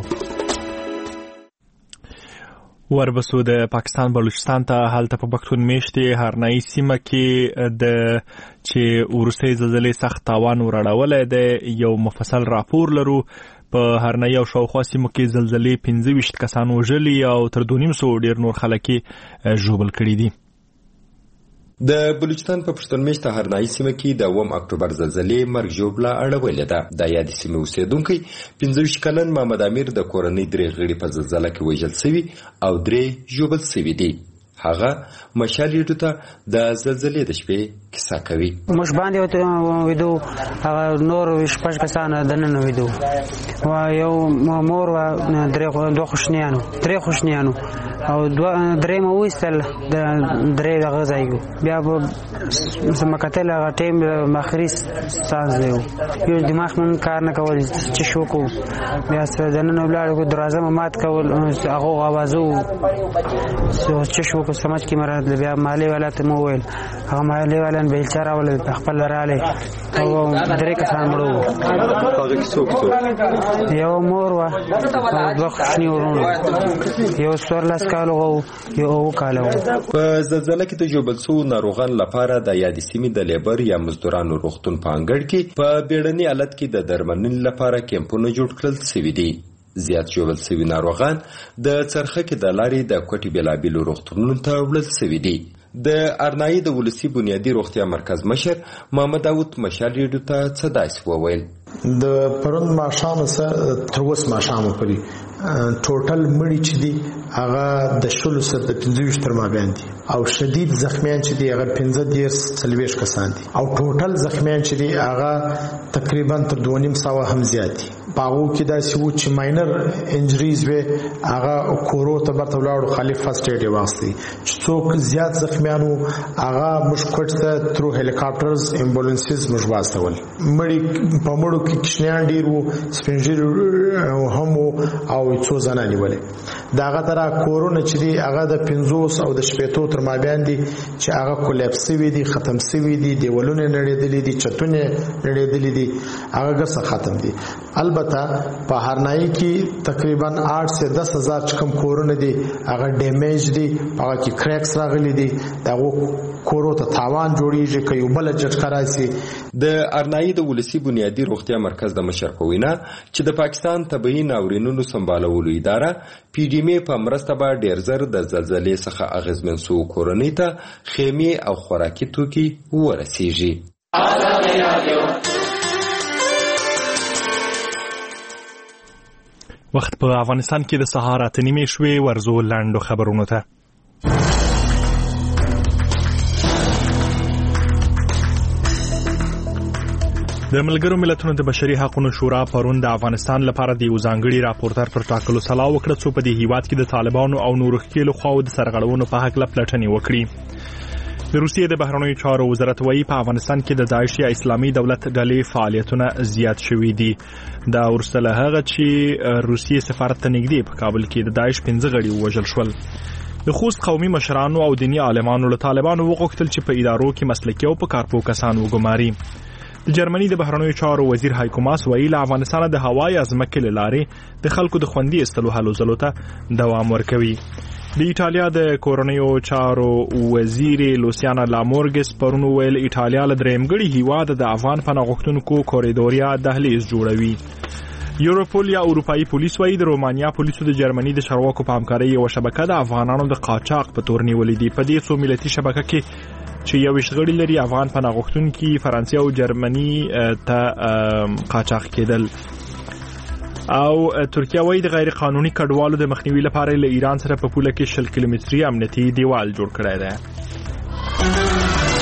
وربسو د پاکستان بلوچستان ته هلته په پښتون میشتې هرنایي سیمه کې د چې وروستۍ زلزلې سخت تاوان وراړولی دی یو مفصل راپور لرو. په هرنایي او شاوخوا سیمو کې زلزلې پنځه ویشت کسان وژلي او تر دوه نیم سوه ډېر نور خلک یې ژوبل کړي دي. د بلوچستان په پښتون میشته هرنایي سیمه کې د اووم اکتوبر زلزلې مرګ ژوبله اړولې ده. د یادې سیمې اوسېدونکی پنځه ویشت کلن محمد امیر د کورنۍ درې غړي په زلزله کې وژل شوي او درې ژوبل شوي دي. هغه مشال ریډیو ته د زلزلې د شپې کیسه کوي. موږ باندې ویدو هغه نور شپږ کسان دننه ویدو و یو مور و درې دوه خوشنیانو درې خوشنیانو او درې مو وستل د درې دغه ځایګو بیا به مکتل هغه ټیم مخري ساز دیو یو دماغ من کار نه کول چې شو کو بیا سره دننه بلاړو دروازه مات کول هغه غوازو چې شو کو سمج کی مراد بیا مالی والا ته مو ویل هغه مالی والا بیلچاره ول خپل رااله او درې کسان مړو. هغه څوک څوک یو مور و دوه خوشنی ورونو یو سورلاس کالو یو کالو. په زلزلې کې د جوبل سو ناروغان لپاره د یادې سیمې د لیبر یا مزدورانو روغتون په انګړ کې په بیړني حالت کې د درملنې لپاره کیمپونه جوړ کړل شوي دي. زیات جوبل سوي ناروغان د څرخه کې د لارې د کوټي بلابیلو روغتونونو ته وړل شوي دي. د ارنایي د ولسی بنیادی روغتیا مرکز مشر محمد داوود مشال ریډیو ته څه داسې وویل. د پرون ماښام سره تر اوسه ماښام پورې ټوټل مړي چې دي هغه د شلو سره د پنځه ویشت تر مابین دي او شدید زخمیان چې دي هغه پنځه دېرش څلوېښت کسان دي او ټوټل زخمیان چې دي هغه تقریبا تر دوه نیم سوه هم زیات دي. په هغو کې داسې وو چې ماینر انجریز وې هغه کورو ته برته ولاړو خالي فرسټ ایډ یې واخیستی. چې څوک زیات زخمیان وو هغه موږ کوټ ته ترو هلیکاپټرز امبولانسز موږ واستول. مړي په مړو کې کوچنیان ډېر وو سپین ږیري هم وو او وي څو ځنه نیولې داغه تر کورونا چې دی هغه د پنځوس او د شپږ تر مابین دي چې هغه کولیپس وی دي ختم سوي دي دیولونه نړیدلې دي چتونه نړیدلې دي هغه ګر ختم دي البته په هرنای کې تقریبا آठ سے دس هزار کم کورونا دي هغه ډیمیج دي هغه کې کریکس راغلي دي دغه کورو ته تاوان جوړیږي کوي بل جټکا راشي د ارنای د ولسی بنیادی روغتیا مرکز د مشر په وینا چې د پاکستان طبي ناورینونو سمبالولو اداره پی ډی ام په مرسته به ډیر زر د زلزلې څخه اغیزمن سو کورونی ته خیمه او خوراکي توکي ورسیږي. وخت په افغانستان کې د سهار اته نیمې شوې ورزو لاندو خبرونو ته. د ملګرو ملتونو د بشري حقوقو شورا پرون د افغانستان لپاره د یو ځانګړي راپورټر پر ټاکلو سلا وکړه چې په دې هیواد کې د طالبانو او نورو ښکېلو خواو د سرغړونو په حق لپلټنې وکړي. د روسیې د بهرنیو چارو وزارت وایي په افغانستان کې د داعش یا اسلامي دولت ډلې فعالیتونه زیات شوي دي. دا وروسته له هغه چې روسیې سفارت ته نږدې په کابل کې د داعش پنځه غړي ووژل شول. د خوست قومي مشرانو او دیني عالمانو له طالبانو وغوښتل چې په ادارو کې مسلکي او په کارپو کسان وګماري. د جرمني د بهرنیو چارو وزیر هایکو ماس ویل افغانستان د هوایي ازمکې لارې د خلکو د خوندي استلو هلو ځلو ته دوام ورکوي. د ایټالیا د کورونیو چارو وزیر لوسیانا لامورګس پرون ویل ایټالیا له درېمګړي هیواد د افغان پناه غوښتونکو کوریډوریا دهلیز جوړوي. یوروپول یا اروپאי پولیس وایي د رومانیا پولیسو د جرمني د چارواکو په همکارۍ یو شبکه د افغانانو د قاچاق په تور نیولې دي. په دې څو ملتي شبکه کې چې یو شغړی لري افغان پناه غوښتونکي فرانسې او جرمني ته قاچاق کېدل. او ترکیه وایي د غیر قانوني کډوالو د مخنیوي لپاره له ایران سره په پوله کې شل کیلومتري امنیتي دیوال جوړ کړی دی.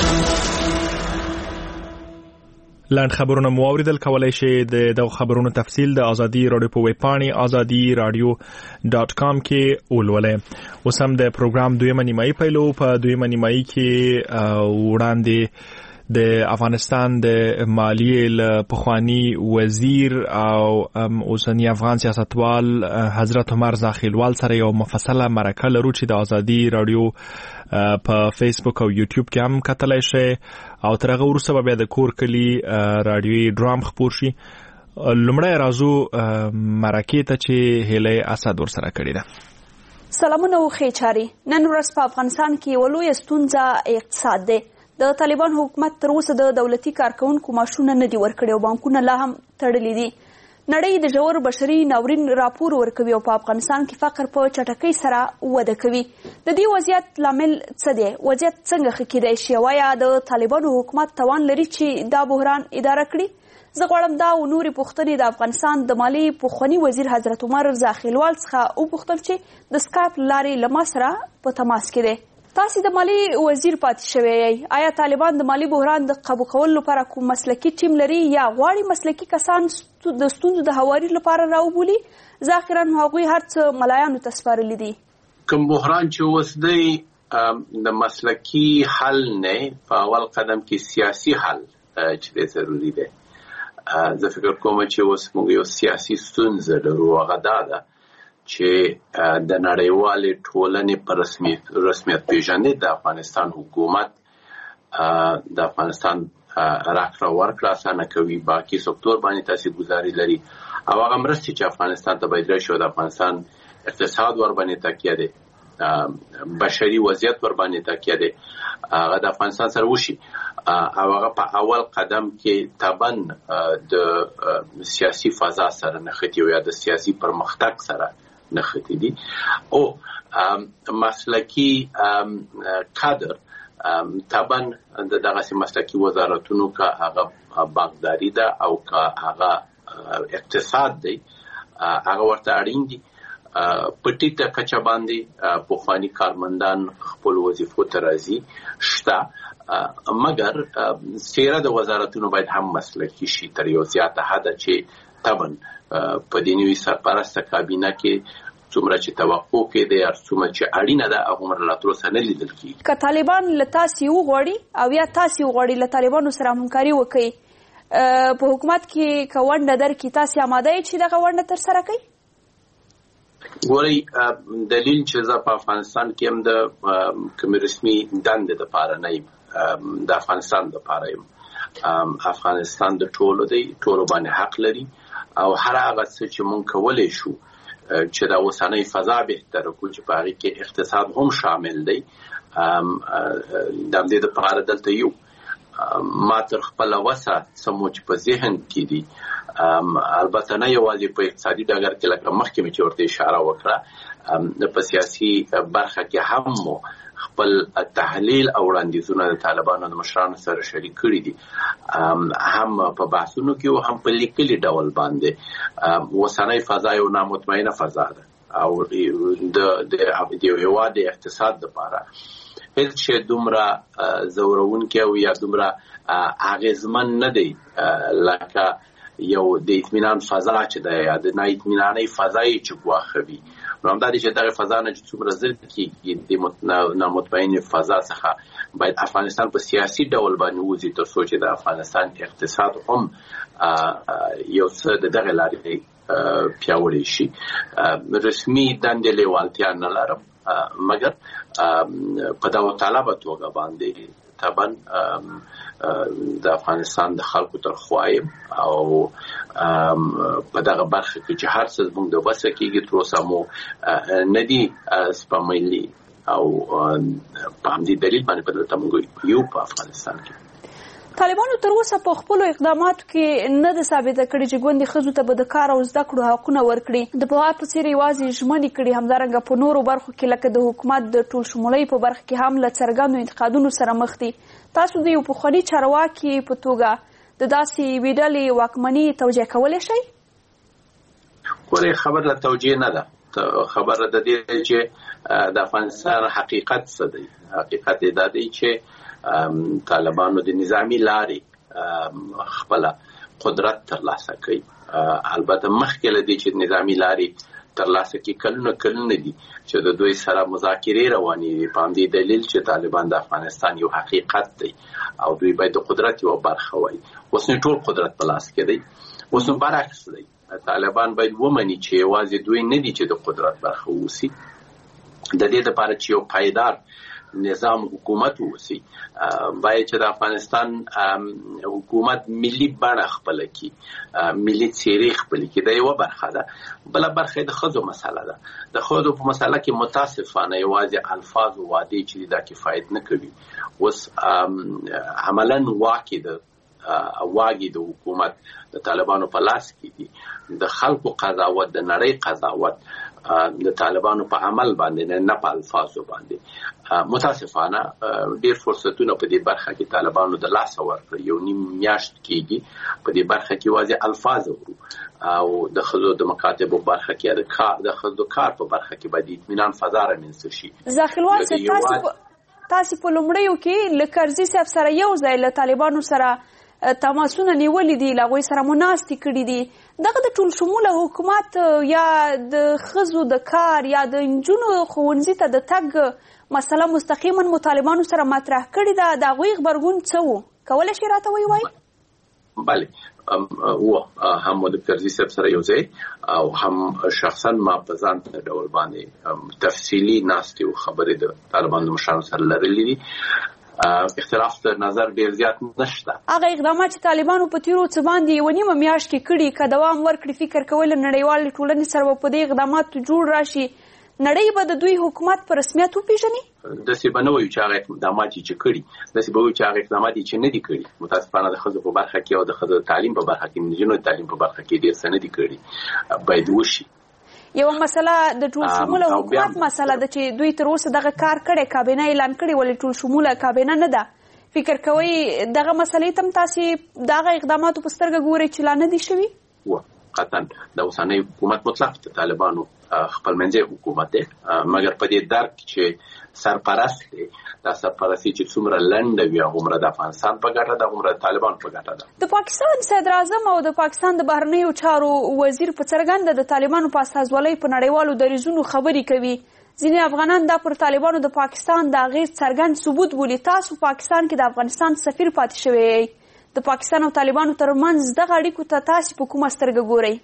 لاند خبرونه مو اوریدل کولای شئ د دغه خبرونو تفصیل د ازادي رادیو په ویب پاڼې ازادي رادیو ډاټ کام کې ولولئ. اوس هم د پروګرام دویمه نیمایي پیلو. په دویمه نیمایي کې وړاندې د افغانستان د مالیې له پخوانی وزیر او اوسنی افغان سیاستوال حضرت عمر زاخیلوال سره یو مفصله مرکه لرو چې د ازادي رادیو په فیسبوک او یوټیوب کې هم کتلای شئ او تر هغه وروسته بیا د کور کلی رادیوي ډرام خپور شي. لومړی راځو مرکې ته چې هیله اسد ورسره کړې ده. سلامونه او خیچاري. نن ورځ په افغانستان کې یو لوی ستونزه اقتصاد دی. د طالبان حکومت تر اوسه د دولتي کارکونکو معاشونه نه دي ورکړي او بانکونه لا هم تړلي دي. نړۍ د ژور بشري ناورین راپور ورکوي او په افغانستان کې فقر په چټکۍ سره وده کوي. د دې وضعیت لامل څه دی؟ وضعیت څنګه ښه کېدای شي؟ وایا د طالبانو حکومت توان لري چې دا بحران اداره کړي؟ زه غواړم دا او نورې پوښتنې د افغانستان د مالیې پخواني وزیر حضرت عمر زاخیلوال څخه وپوښتم چې د سکایپ له لارې له ما سره په تماس کې دی. تاسو د مالی وزیر پاتې شوی یې. آیا طالبان د مالی بحران د قابو کولو لپاره کوم مسلکي ټیم لري یا غواړي مسلکي کسان د ستونزو د هواري لپاره راوبولي؟ ظاهرا هغوی هر څه ملایانو ته سپارلي دي. کوم بحران چې اوس دی د مسلکي حل نه په اول قدم کې سیاسي حل چې ضروري دی. زه فکر کوم چې اوس موږ یو سیاسي ستونزه لرو. هغه دا ده چې د نړیوالې ټولنې په رسمیت رسمیت پیژندنې د افغانستان حکومت د افغانستان راکړه ورکړه اسانه کوي، باقي سکتور باندې تاثیرګذاري لري او هغه مرستې چې افغانستان ته باید راشي د افغانستان اقتصاد ور باندې تکیه دی، بشري وضعیت ور باندې تکیه دی، هغه د افغانستان سره وشي او هغه په اول قدم کې تبن د سیاسي فضا سره نښتي یا د سیاسي پرمختګ سره نښتي دي او مسلکي کادر طبعا دغه مسلکي وزارتونو کا هغه بانکداري ده او کا هغه اقتصاد دی هغه ورته اړین دي. پټیټه کچا باندې پوخوانی کارمندان خپل وظیفو ته راځي شته، مګر سیره د وزارتونو باید هم مسلکي شي تر یو زیاته حد چې طبعا په دې نوې سرپرسته کابینه کې څومره چې توقع کې دی او څومره چې اړینه ده هغه لا تر اوسه نه لیدل کېږي. که طالبان له تاسې وغواړي او یا تاسې وغواړي له طالبانو سره همکاري وکړي په حکومت کې که ونډه درکړي، تاسې اماده یې چې دغه ونډه ترسره کړئ؟ ګورئ دلیل چې زه په افغانستان کې هم د کومې رسمي دندې دپاره نه یم، د افغانستان دپاره یم. افغانستان د ټولو دی، ټولو باندې حق لري او هر هغه څه چې مونږ کولی شو چې د اوسنۍ فضا بهتره کړو چې په هغې کې اقتصاد هم شامل دی، د همدې دپاره دلته یو. ما تر خپله وسه څه مو چې په ذهن کې دي، البته نه یوازې په اقتصادي ډګر کې لکه مخکې مې چې ورته اشاره وکړه، په سیاسي برخه کې هم مو خپل تحلیل او وړاندیزونه د طالبانو د مشرانو سره شریک کړي دي، هم په بحثونو کې او هم په لیکلي ډول باندې. اوسنۍ فضا یو نامطمئنه فضا ده او د یو هېواد د اقتصاد دپاره هیڅ شی دومره ځورونکی او یا دومره اغېزمن نه دی لکه یو د اطمینان فضا چې ده یا د نااطمینانۍ فضا یې چې ګواښوي. نو همدا دی چې دغه فضا نه چې څومره زر کېږي د نامطمئنې فضا څخه باید افغانستان په سیاسي ډول باندې وځي تر څو چې د افغانستان اقتصاد هم یو څه د دغه لارې پیاوړی شي. رسمي دندې لیوالتیا نه لرم، مګر په داوطلبه توګه باندې طبعا د افغانستان د خلکو تر خوا یم او په دغه برخه کې چې هر څه زموږ د وسه کېږي تر اوسه مو نه دي سپمویلي او په همدې دلیل باندې په دلته موږ یو په افغانستان کې. طالبانو تر اوسه په خپلو اقداماتو کې نه ده ثابته کړې چې ګوندې ښځو ته به د کار او زده کړو حقونه ورکړي. د پخوا په څېر یوازې ژمنې کړي، همدارنګه په نورو برخو کې لکه د حکومت د ټول شمولۍ په برخه کې هم له څرګندو انتقادونو سره مخ دي. تاسو د یو پخواني چارواکي په توګه د داسې یوې ډلې واکمني توجیه کولی شئ؟ ګورئ، خبره توجیه نه ده، خبره د دې چې د افغانستان حقیقت څه دی. حقیقت یې دا دی چې طالبانو د نظامی لارې خپل قدرت ترلاسه کوي. البته مخکې له دې چې نظامی لارې ترلاسه کوي کلونه کلونه دي چې د دوی سره مذاکرې روانې دي په همدې دلیل چې طالبان د افغانستان یو حقیقت دی او دوی باید د قدرت یوه برخه وای. اوس نو ټول قدرت په لاس کې دی، اوس نو برعکس دی. طالبان باید ومني چې یوازې دوی نه دي چې د قدرت برخه اوسي، د دې لپاره چې یو پایدار نظام حکومت اوسي باید چې د افغانستان حکومت ملي بڼه خپله کړي، ملي څېرې خپلې کړي. دا یوه برخه ده. بله برخه د ښځو مسله ده. د ښځو په مسله کې متاسفانه یوازې الفاظ او وعدې چې دا کفایت نه کوي. اوس عملا واکې د واګي د حکومت د طالبانو په لاس کې دي. د خلکو قضاوت، د نړۍ قضاوت د طالبانو په عمل باندې نه په الفاظو باندې. متاسفانه ډېر فرصتونه په دې برخه کې طالبانو د لاسه ورکړي. یو نیم میاشت کېږي په دې برخه کې یوازې الفاظ ورو او د ښځو د مکاتبو برخه کې د کار د ښځو کار په برخه کې باید اطمینان فضا رامنځته شي. ذاخلوال تاسو په لومړیو کې له کرزي صاحب سره یو ځای له طالبانو سره تماسونه نیولې دي، له هغوی سره مو ناستې کړي دي. دغه د ټول شموله حکومت یا د ښځو د کار یا د نجونو ښوونځي ته د تګ مسله مستقیما مو طالبانو سره مطرح کړې ده. د هغوی غبرګون څه و؟ کولی شئ راته ووایئ؟ بله، و هم د کرزي صاحب سره یو ځای او هم شخصا ما په ځان ډول باندې تفصیلي ناستې او خبرې د طالبانو مشرانو سره لرلې دي. اختلاف د نظر ډیر زیات نشته. هغه اقدامات چې طالبانو په تیرو څه باندې یوه نیمه میاشت کې کړي، که دوام ورکړي، فکر کوئ له نړیوالې ټولنې سره به په دې اقداماتو جوړ راشي، نړۍ به د دوی حکومت په رسمیت وپېژني؟ داسې به نه وایو چې هغه اقدامات چې کړي، داسې به وایو چې هغه اقدامات چې نه دي کړي. متاسفانه د ښځو په برخه کې او د ښځو د تعلیم په برخه کې، د نجونو د تعلیم په برخه کې ډېر څه نه دي کړي، باید وشي. یو مسله د ټول شموله حکومت مسله ده چې دوی تر اوسه دغه کار کړی، کابینه اعلان کړی، ولې ټول شموله کابینه نه ده. فکر کوئ دغه مسلې ته هم تاسې دغه اقداماتو په سترګه ګورئ چې لا نه دي شوي؟ و قطعا د اوسنۍ حکومت مطلق د طالبانو خپلمنځي حکومت دی، مګر په دې درک چې سرپرست دی، دا سرپرستي چې څومره لنډه وي هغومره د افغانستان په ګټه ده، هغومره د طالبانو په ګټه ده. د پاکستان صدر اعظم او د پاکستان د بهرنیو چارو وزیر په څرګنده د طالبانو په استازولۍ په نړیوالو دریځونو خبرې کوي. ځینې افغانان دا پر طالبانو د پاکستان د اغېز څرګند ثبوت بولي. تاسو پاکستان کې د افغانستان سفیر پاتې شوی، د پاکستان او طالبانو ترمنځ دغه اړیکو ته تاسې په کومه سترګه ګورئ؟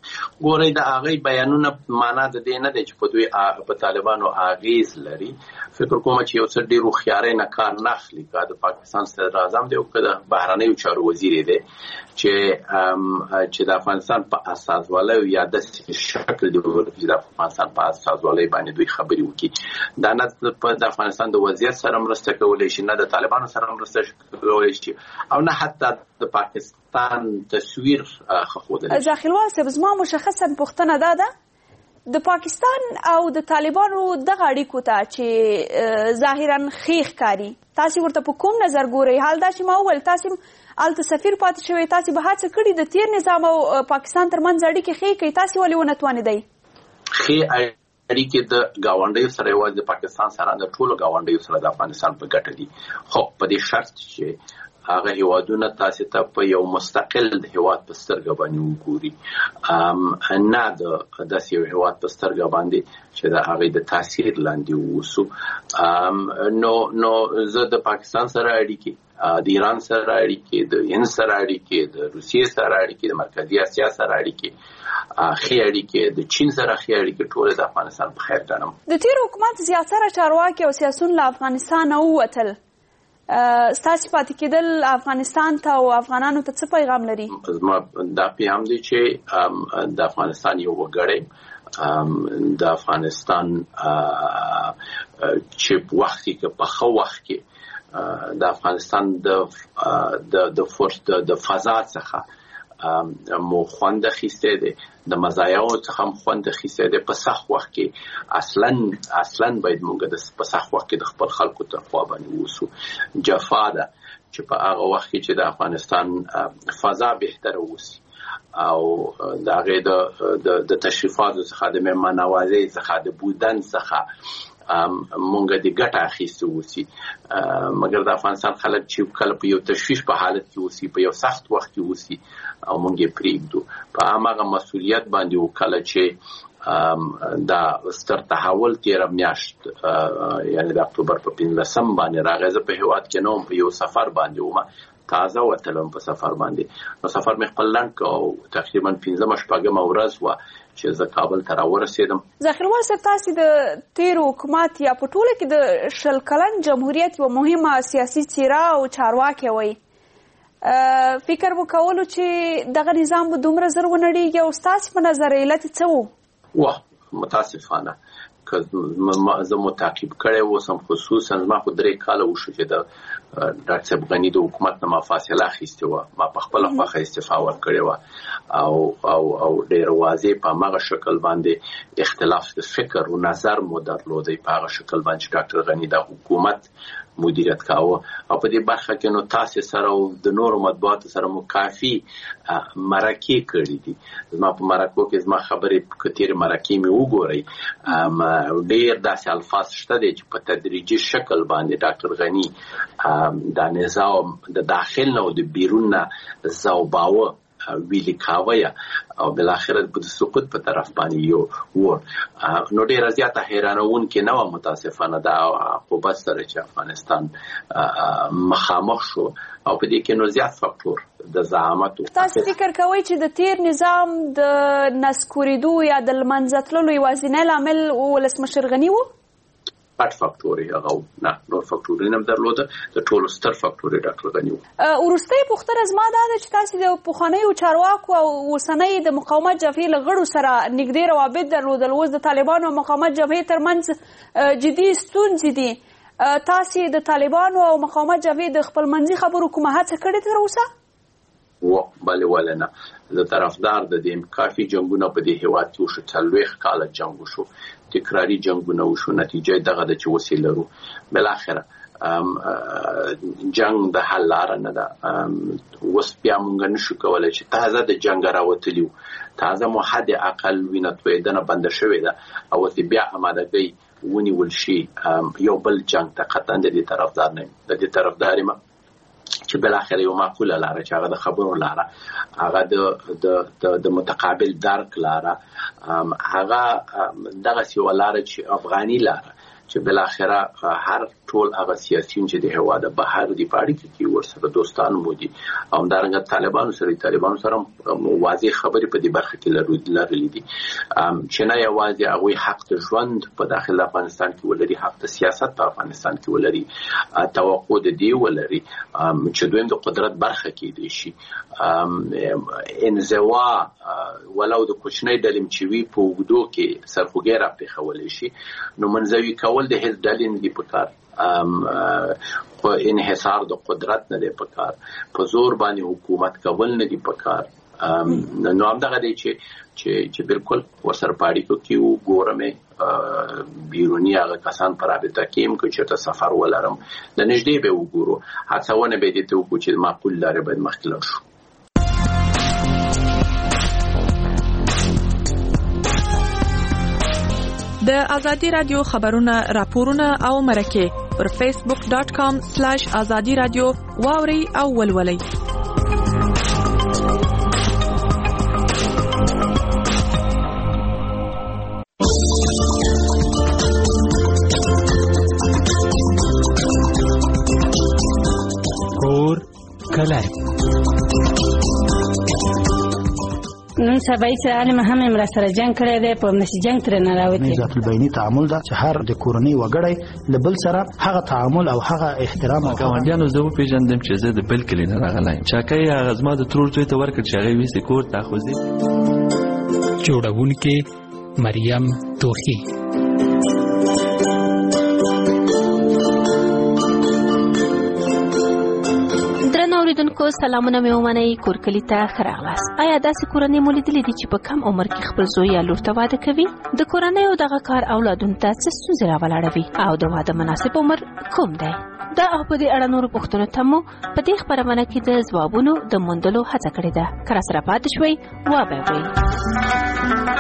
ګورئ د هغې بیانونه معنا د دې نه دی چې په دوی په طالبانو اغیز لري. فکر کوم چې یو څه ډېر هوښیارۍ نه کار نه اخلي، که د پاکستان صدر اعظم دی او که د بهرنیو چارو وزیر دی چې چې د افغانستان په استازوالۍ یا داسې شکل دی چې د افغانستان په استازوالۍ باندې دوی خبرې وکړي. دا نه د افغانستان د وضعیت سره مرسته کولی شي، نه د طالبانو سره مرسته کولی شي، او نه حتی د پاکستان تصویر ښودلی. ځاخیلوال صاحب، زما مشخصا پوښتنه دا ده د پاکستان او د طالبانو دغه اړیکو ته چې ظاهرا ښې ښکاري، تاسې ورته په کوم نظر ګورئ؟ حال دا چې ما وویل تاسې هلته سفیر پاتې شوی، تاسې به هڅه کړې د تیر نظام او پاکستان ترمنځ اړیکې ښې کړئ، تاسې ولې ونه توانېدئ؟ ښې اړیکې د ګاونډیو سره یوازې د پاکستان سره د ټولو ګاونډیو سره د افغانستان په ګټه دي، خو په دې شرط چې هغه هیوادونه تاسې ته په یو مستقل هیواد په سترګه باندې وګوري، نه د داسې یو هیواد په سترګه باندې چې د هغې د تاثیر لاندې واوسو. نو نو زه د پاکستان سره اړیکې، د ایران سره اړیکې، د هند سره اړیکې، د روسیې سره اړیکې، د مرکزي اسیا سره اړیکې، ښې اړیکې، د چین سره ښې اړیکې، ټولې د افغانستان په خیر ګڼم. د تیر حکومت زیاتره چارواکي او سیاسیون له افغانستانه ووتل، ستاسې پاتې کېدل افغانستان ته او افغانانو ته څه پیغام لري؟ زما دا پیغام دی چې د افغانستان یو وګړی د افغانستان چې په وخت کې په ښه وخت کې د افغانستان د د فورس د فضا څخه مو خوند اخیستی دی، د مزایاو څخه هم خوند اخیستی دی. په سخت وخت کې اصلا اصلا باید موږ د په سخت وخت کې د خپل خلکو تر خوا باندې اوسو. جفا ده چې په هغه وخت کې چې د افغانستان فضا بهتره اوسي او د هغې د تشریفاتو څخه، د مهمان نوازۍ څخه، د بودن څخه مونږ د ګټه اخیستو اوسي. مګر د افغانستان خلک چې کله په یو تشویش په حالت کې اوسي، په یو سخت وخت کې اوسي او مونږ یې پرېږدو، په هماغه مسؤلیت باندې و کله چې دا ستر تحول تېره میاشت یعنې د اکتوبر په پنځلسم باندې راغی. زه په هېواد کې نه وم، په یو سفر باندې وم، تازه وتلم په سفر باندې. نو سفر مې خپل لنډ کړ او تقریبا پنځمه شپږمه ورځ وه چې زه کابل ته راورسېدم. ذخیروال صاحب، تاسې د تیر حکومت یا په ټوله کې د شل کلن جمهوریت یوه مهمه سیاسي څیره او چارواکی وئ، فکر مو کولو چې دغه نظام به دومره زر ونړېږي او ستاسې په نظر علت څه و؟ وه متاسفانه که زه مو تعقیب کړی اوسم، خصوصا زما خو درې کاله وشو چې د ډاکټر صاحب غني د حکومت نه ما فاصله اخیستې وه، ما په خپله خوښه استعفا ورکړې وه او او او ډېر واضح په هماغه شکل باندې اختلاف د فکر و نظر مو درلودی، په هغه شکل باندې چې ډاکټر غني د حکومت مدیریت کاوه. او په دې برخه کې نو تاسې سره او د نورو مطبوعاتو سره مو کافي مرکې کړي دي. زما په مرکو کې زما خبرې که تېرې مرکې مې وګورئ، ډېر داسې الفاظ شته دی چې په تدریجي شکل باندې ډاکټر غني دا نظام د داخل نه او د بیرون نه زوباوه ویلي کاوه او بالاخره د سقوط په طرف باندې یو ور. نو ډېره زیاته حیرانوونکې نه وه متاسفانه دا عقوبت سره چې افغانستان مخامخ شو او په دې کې نو زیات فاکتور د زعامت. تاسو فکر کوئ چې د تیر نظام د نسکورېدو یا د له منځه تللو یوازینی لامل ولسمشر غني و؟ پټ فاکتور یې هغه نه، نور فاکتورونه هم درلوده، د ټولو ستر فاکتور یې ډاکټر غني و. وروستۍ پوښتنه زما دا ده چې تاسې د پخوانیو چارواکو او اوسنۍ د مقاومت جبهې له غړو سره نږدې روابط درلودل، اوس د طالبانو او مقاومت جبهې ترمنځ جدي ستونزې دي، تاسې د طالبانو او مقاومت جبهې د خپلمنځي خبرو کومه هڅه کړې تر اوسه؟ و بله ولې نه، زه طرفدار د دې کافي جنګونه په دې هېواد کې وشو، څلوېښت کاله جنګ وشو، تکراري جنګونه وشو، نتیجه دغه ده چې اوس یې لرو. بالاخره جنګ د حل لاره نه ده. اوس بیا موږ نشو کولی چې تازه د جنګ راوتلي وو، تازه مو حد اقل وینه تویېدنه بنده شوې ده او اوس بیا امادګۍ ونیول شي یو بل جنګ ته. قطعا د دې طرفدار نه یم، د دې طرفدار یم چې بالاخره یو معقوله لاره چې هغه د خبرو لاره، هغه د د د متقابل درک لاره، هغه دغسې یوه لاره چې افغاني لاره چې بل اخره هر ټول هغه سیاسيون چې د هوا د بهر دی پاړي کې ورسره دوستان مودي او همدارنګه طالبانو سره طالبانو سره واضح خبرې په دې برخه کې لرلې دي چې نه یوازې هغه حق ته ژوند په داخل افغانستان کې ولري، حق ته سیاست په افغانستان کې ولري، توقع د دی ولري چې دویم د قدرت برخه کې دي شي انزوا ولو د کوچنۍ ډلې چې وی په وګدو کې سرخوږی را پېښول شي نو منځوي کول د هیڅ ډلې نه دی پکار په انحصار د قدرت نه دی پکار، په زور باندې حکومت کول نه دی پکار. نو هم دغه دی چې چې چې بالکل ورسره پاړیکو کې وګورم بیرونی هغه کسان پر رابطه کې هم چې ته سفر ولرم د نږدې به وګورو هڅونه به دې ته وکړو چې معقول لارې باید مخکې لاړ شو. د ازادي رادیو خبرونه راپورونه او مرکه پر فیسبوک ډاټ کام سلاش ازادي رادیو واوري او ولولئ. کور کلای نن سبا چې عالم هم امر سره جنگ کړی دی په نشي جنگ تر نه راوتی ذات البینی تعامل دا چې هر د کورنۍ وګړی لبل سره هغه تعامل او هغه احترام او ګاونډیانو زه په پیژندم چې زه د بل کلی نه راغلی چاکای هغه زما د ترور ته ورکړ چې هغه ویسي کور تاخوزي جوړونکې مریم توخی. اوریدونکو سلامونه مې ومنئ کورکلی ته ښه راغلاست. آیا داسې کورنۍ مو لیدلې دي چې په کم عمر کې خپل زوی یا لور ته واده کوي؟ د کورنیو دغه کار اولادونو ته څه ستونزې راولاړوي او د واده مناسب عمر کوم دی؟ دا او په دې اړه نورو پوښتنو ته مو په دې خپرونه کې د ځوابونو د موندلو هڅه کړې ده. که راسره پاتې شوئ وبه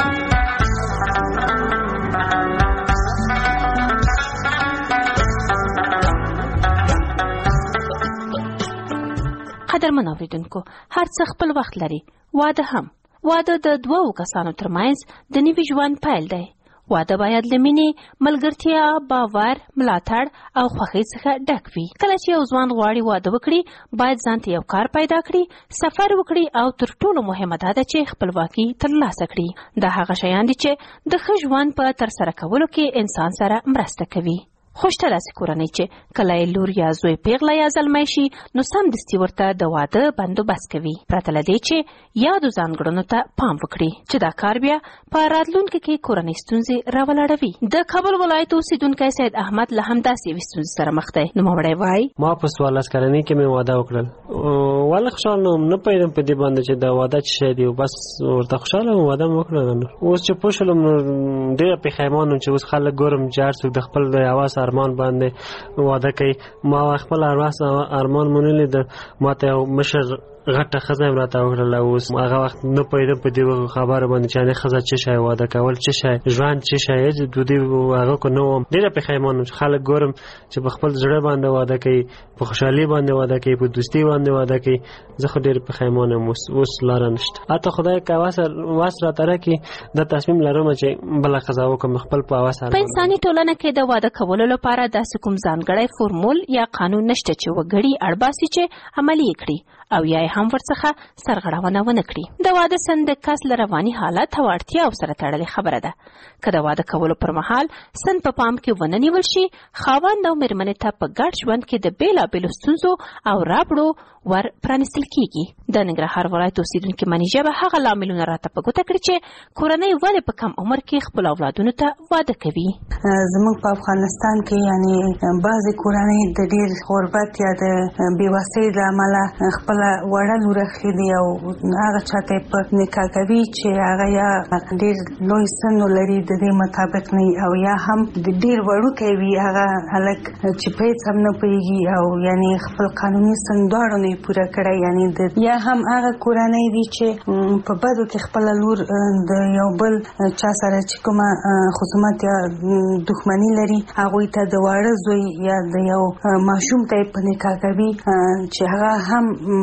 قدرمن اوریدونکو هر څه خپل وخت لري. واده هم واده د دوو کسانو ترمنځ د نوي ژوند پیل دی. واده باید له مینې، ملګرتیا، باور، ملاتړ او خوښۍ څخه ډک وي. کله چې یو ځوان غواړي واده وکړي باید ځان ته یو کار پیدا کړي، سفر وکړي او تر ټولو مهمه دا ده چې خپلواکي ترلاسه کړي. دا هغه شیان دي چې د ښه ژوند په ترسره کولو کې انسان سره مرسته کوي. خوشته داسې کورنۍ چې کله یې لور یا زوی پیغله یا زلمی شي نو سمدستي ورته د واده بندوبست کوي پرته له دې چې یادو ځانګړنو ته پام وکړي چې دا کار بیا په راتلونکي کې کورنۍ ستونزې راولاړوي. د کابل ولایت اوسیدونکی سید احمد له همداسې یوې ستونزې سره مخ دی. نوموړی وایي ما په څوارلس کلنۍ کې مې واده وکړل. ولې خوشحاله نوم نه پوهېدم په دې باندې چې دا واده څه شی دی، بس ورته خوشحاله وم واده مې وکړل. اوس چې پوه شولم نو ډېره پښیمان وم چې اوس خلک ګورم چې هر څوک د خپل د حواس ارمان باندې واده کوي. ما خپل ارمان منلی د ماته یو مشر غټه ښځه راته وکړله. اوس هغه وخت نه پوهېدم په دې خبره باندې چې ښځه څه شی، واده کول څه شی، ژوند څه شی، د دې هغه کو نه وم. ډېره پښیمان وم چې خلک ګورم چې په خپل زړه باندې واده کوي، په خوشحالي باندې واده کوي، په دوستي باندې واده کوي. زه خو ډېر پښیمان یم. اوس لاره نشته. حتی خدای که واس راته راکړي دا تصمیم لرم چې بله ښځه وکړم خپل په هوس. په انساني ټولنه کې د واده کولو لپاره داسې کوم ځانګړی فورمول یا قانون نشته چې وګړي اړباسي چې عملي کړي او یا هم ورڅخه سرغړونه ونه کړي. د واده سن د کس له رواني حالت او اړتیاو سره تړلې خبره ده. که د واده کولو پر مهال سن په پام کې ونه نیول شي خاوند او مېرمنې ته په ګډ ژوند کې د بېلابېلو ستونزو او رابړو ور پرانیستل کیږي. د ننګرهار ولایت اوسیدونکي منیژه به هغه لاملونه راته په ګوته کړي چې کورنۍ ولې په کم عمر کې خپل اولادونو ته واده کوي. زموږ په افغانستان کې یعنی بعضې کورنۍ د ډېر غربت یا د بېوسۍ له امله خپل وړه لور اخلي او هغه چاته په نکاح کوي چې هغه یا ډېر لوی سن لري د دې مطابق نه او یا هم د ډېر وړوکی وي هغه هلک چې په هېڅ هم نه پوهېږي او یعنی خپل قانوني سن دواړو نه یې پوره کړی. یعنی یا هم هغه کورنۍ دي چې په بدو کې خپله لور د یو بل چا سره چې کومه خصومت یا دښمني لري هغوی ته د واړه زوی یا د یو ماشوم ته یې په نکاح کوي چې هغه هم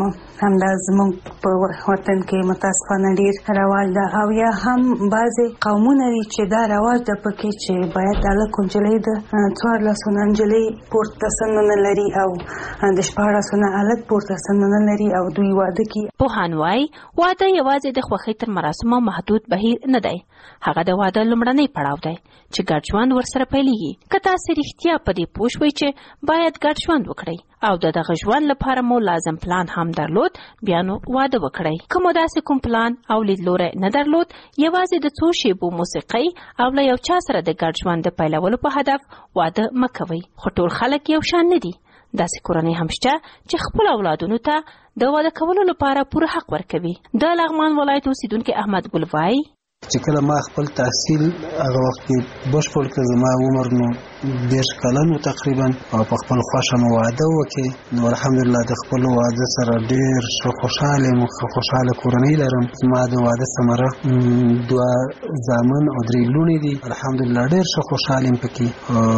همدا زموږ په وطن کې متاسفانه ډیر رواج ده او یا هم بعضې قومونه دي چې دا رواج ده پکې چې باید د هلک نجلۍ د څوارلسو نه نجلۍ پورته سنونه لري او د شپاړسو نه هلک پورته سنونه لري او دوی واده کوي. پوهان وایي واده یوازې د خوښۍ تر مراسمو محدود بهیر نه دی، هغه د واده لومړنی پړاو دی چې ګډ ژوند ورسره پیلېږي. که تاسې رښتیا په دې پوه شوئ چې باید ګډ ژوند وکړئ او د دغه ژوند لپاره مو لازم پلان هم درلود، بیا نو واده وکړئ. که مو داسې کوم پلان او لیدلوری نه درلود، یوازې د څو شیبو موسیقۍ او له یو چا سره د ګډ ژوند د پیلولو په هدف واده مه کوئ. خو ټول خلک یو شان نه دي. داسې کورنۍ هم شته چې خپل اولادونو ته د واده کولو لپاره پوره حق ورکوي. د لغمان ولایت اوسیدونکي احمد ګل وایي چې کله ما خپل تحصیل هغه وخت کې بشپړ کړ، زما عمر نو دېرش کلن و تقریبا، او په خپل خوښه مو واده وکړې. نو الحمدلله د خپل واده سره ډېر ښه خوشحاله یم، ښه خوشحاله کورنۍ لرم. زما د واده ثمره دوه زامن او درې لوڼې دي. الحمدلله ډېر ښه خوشحاله یم پکې.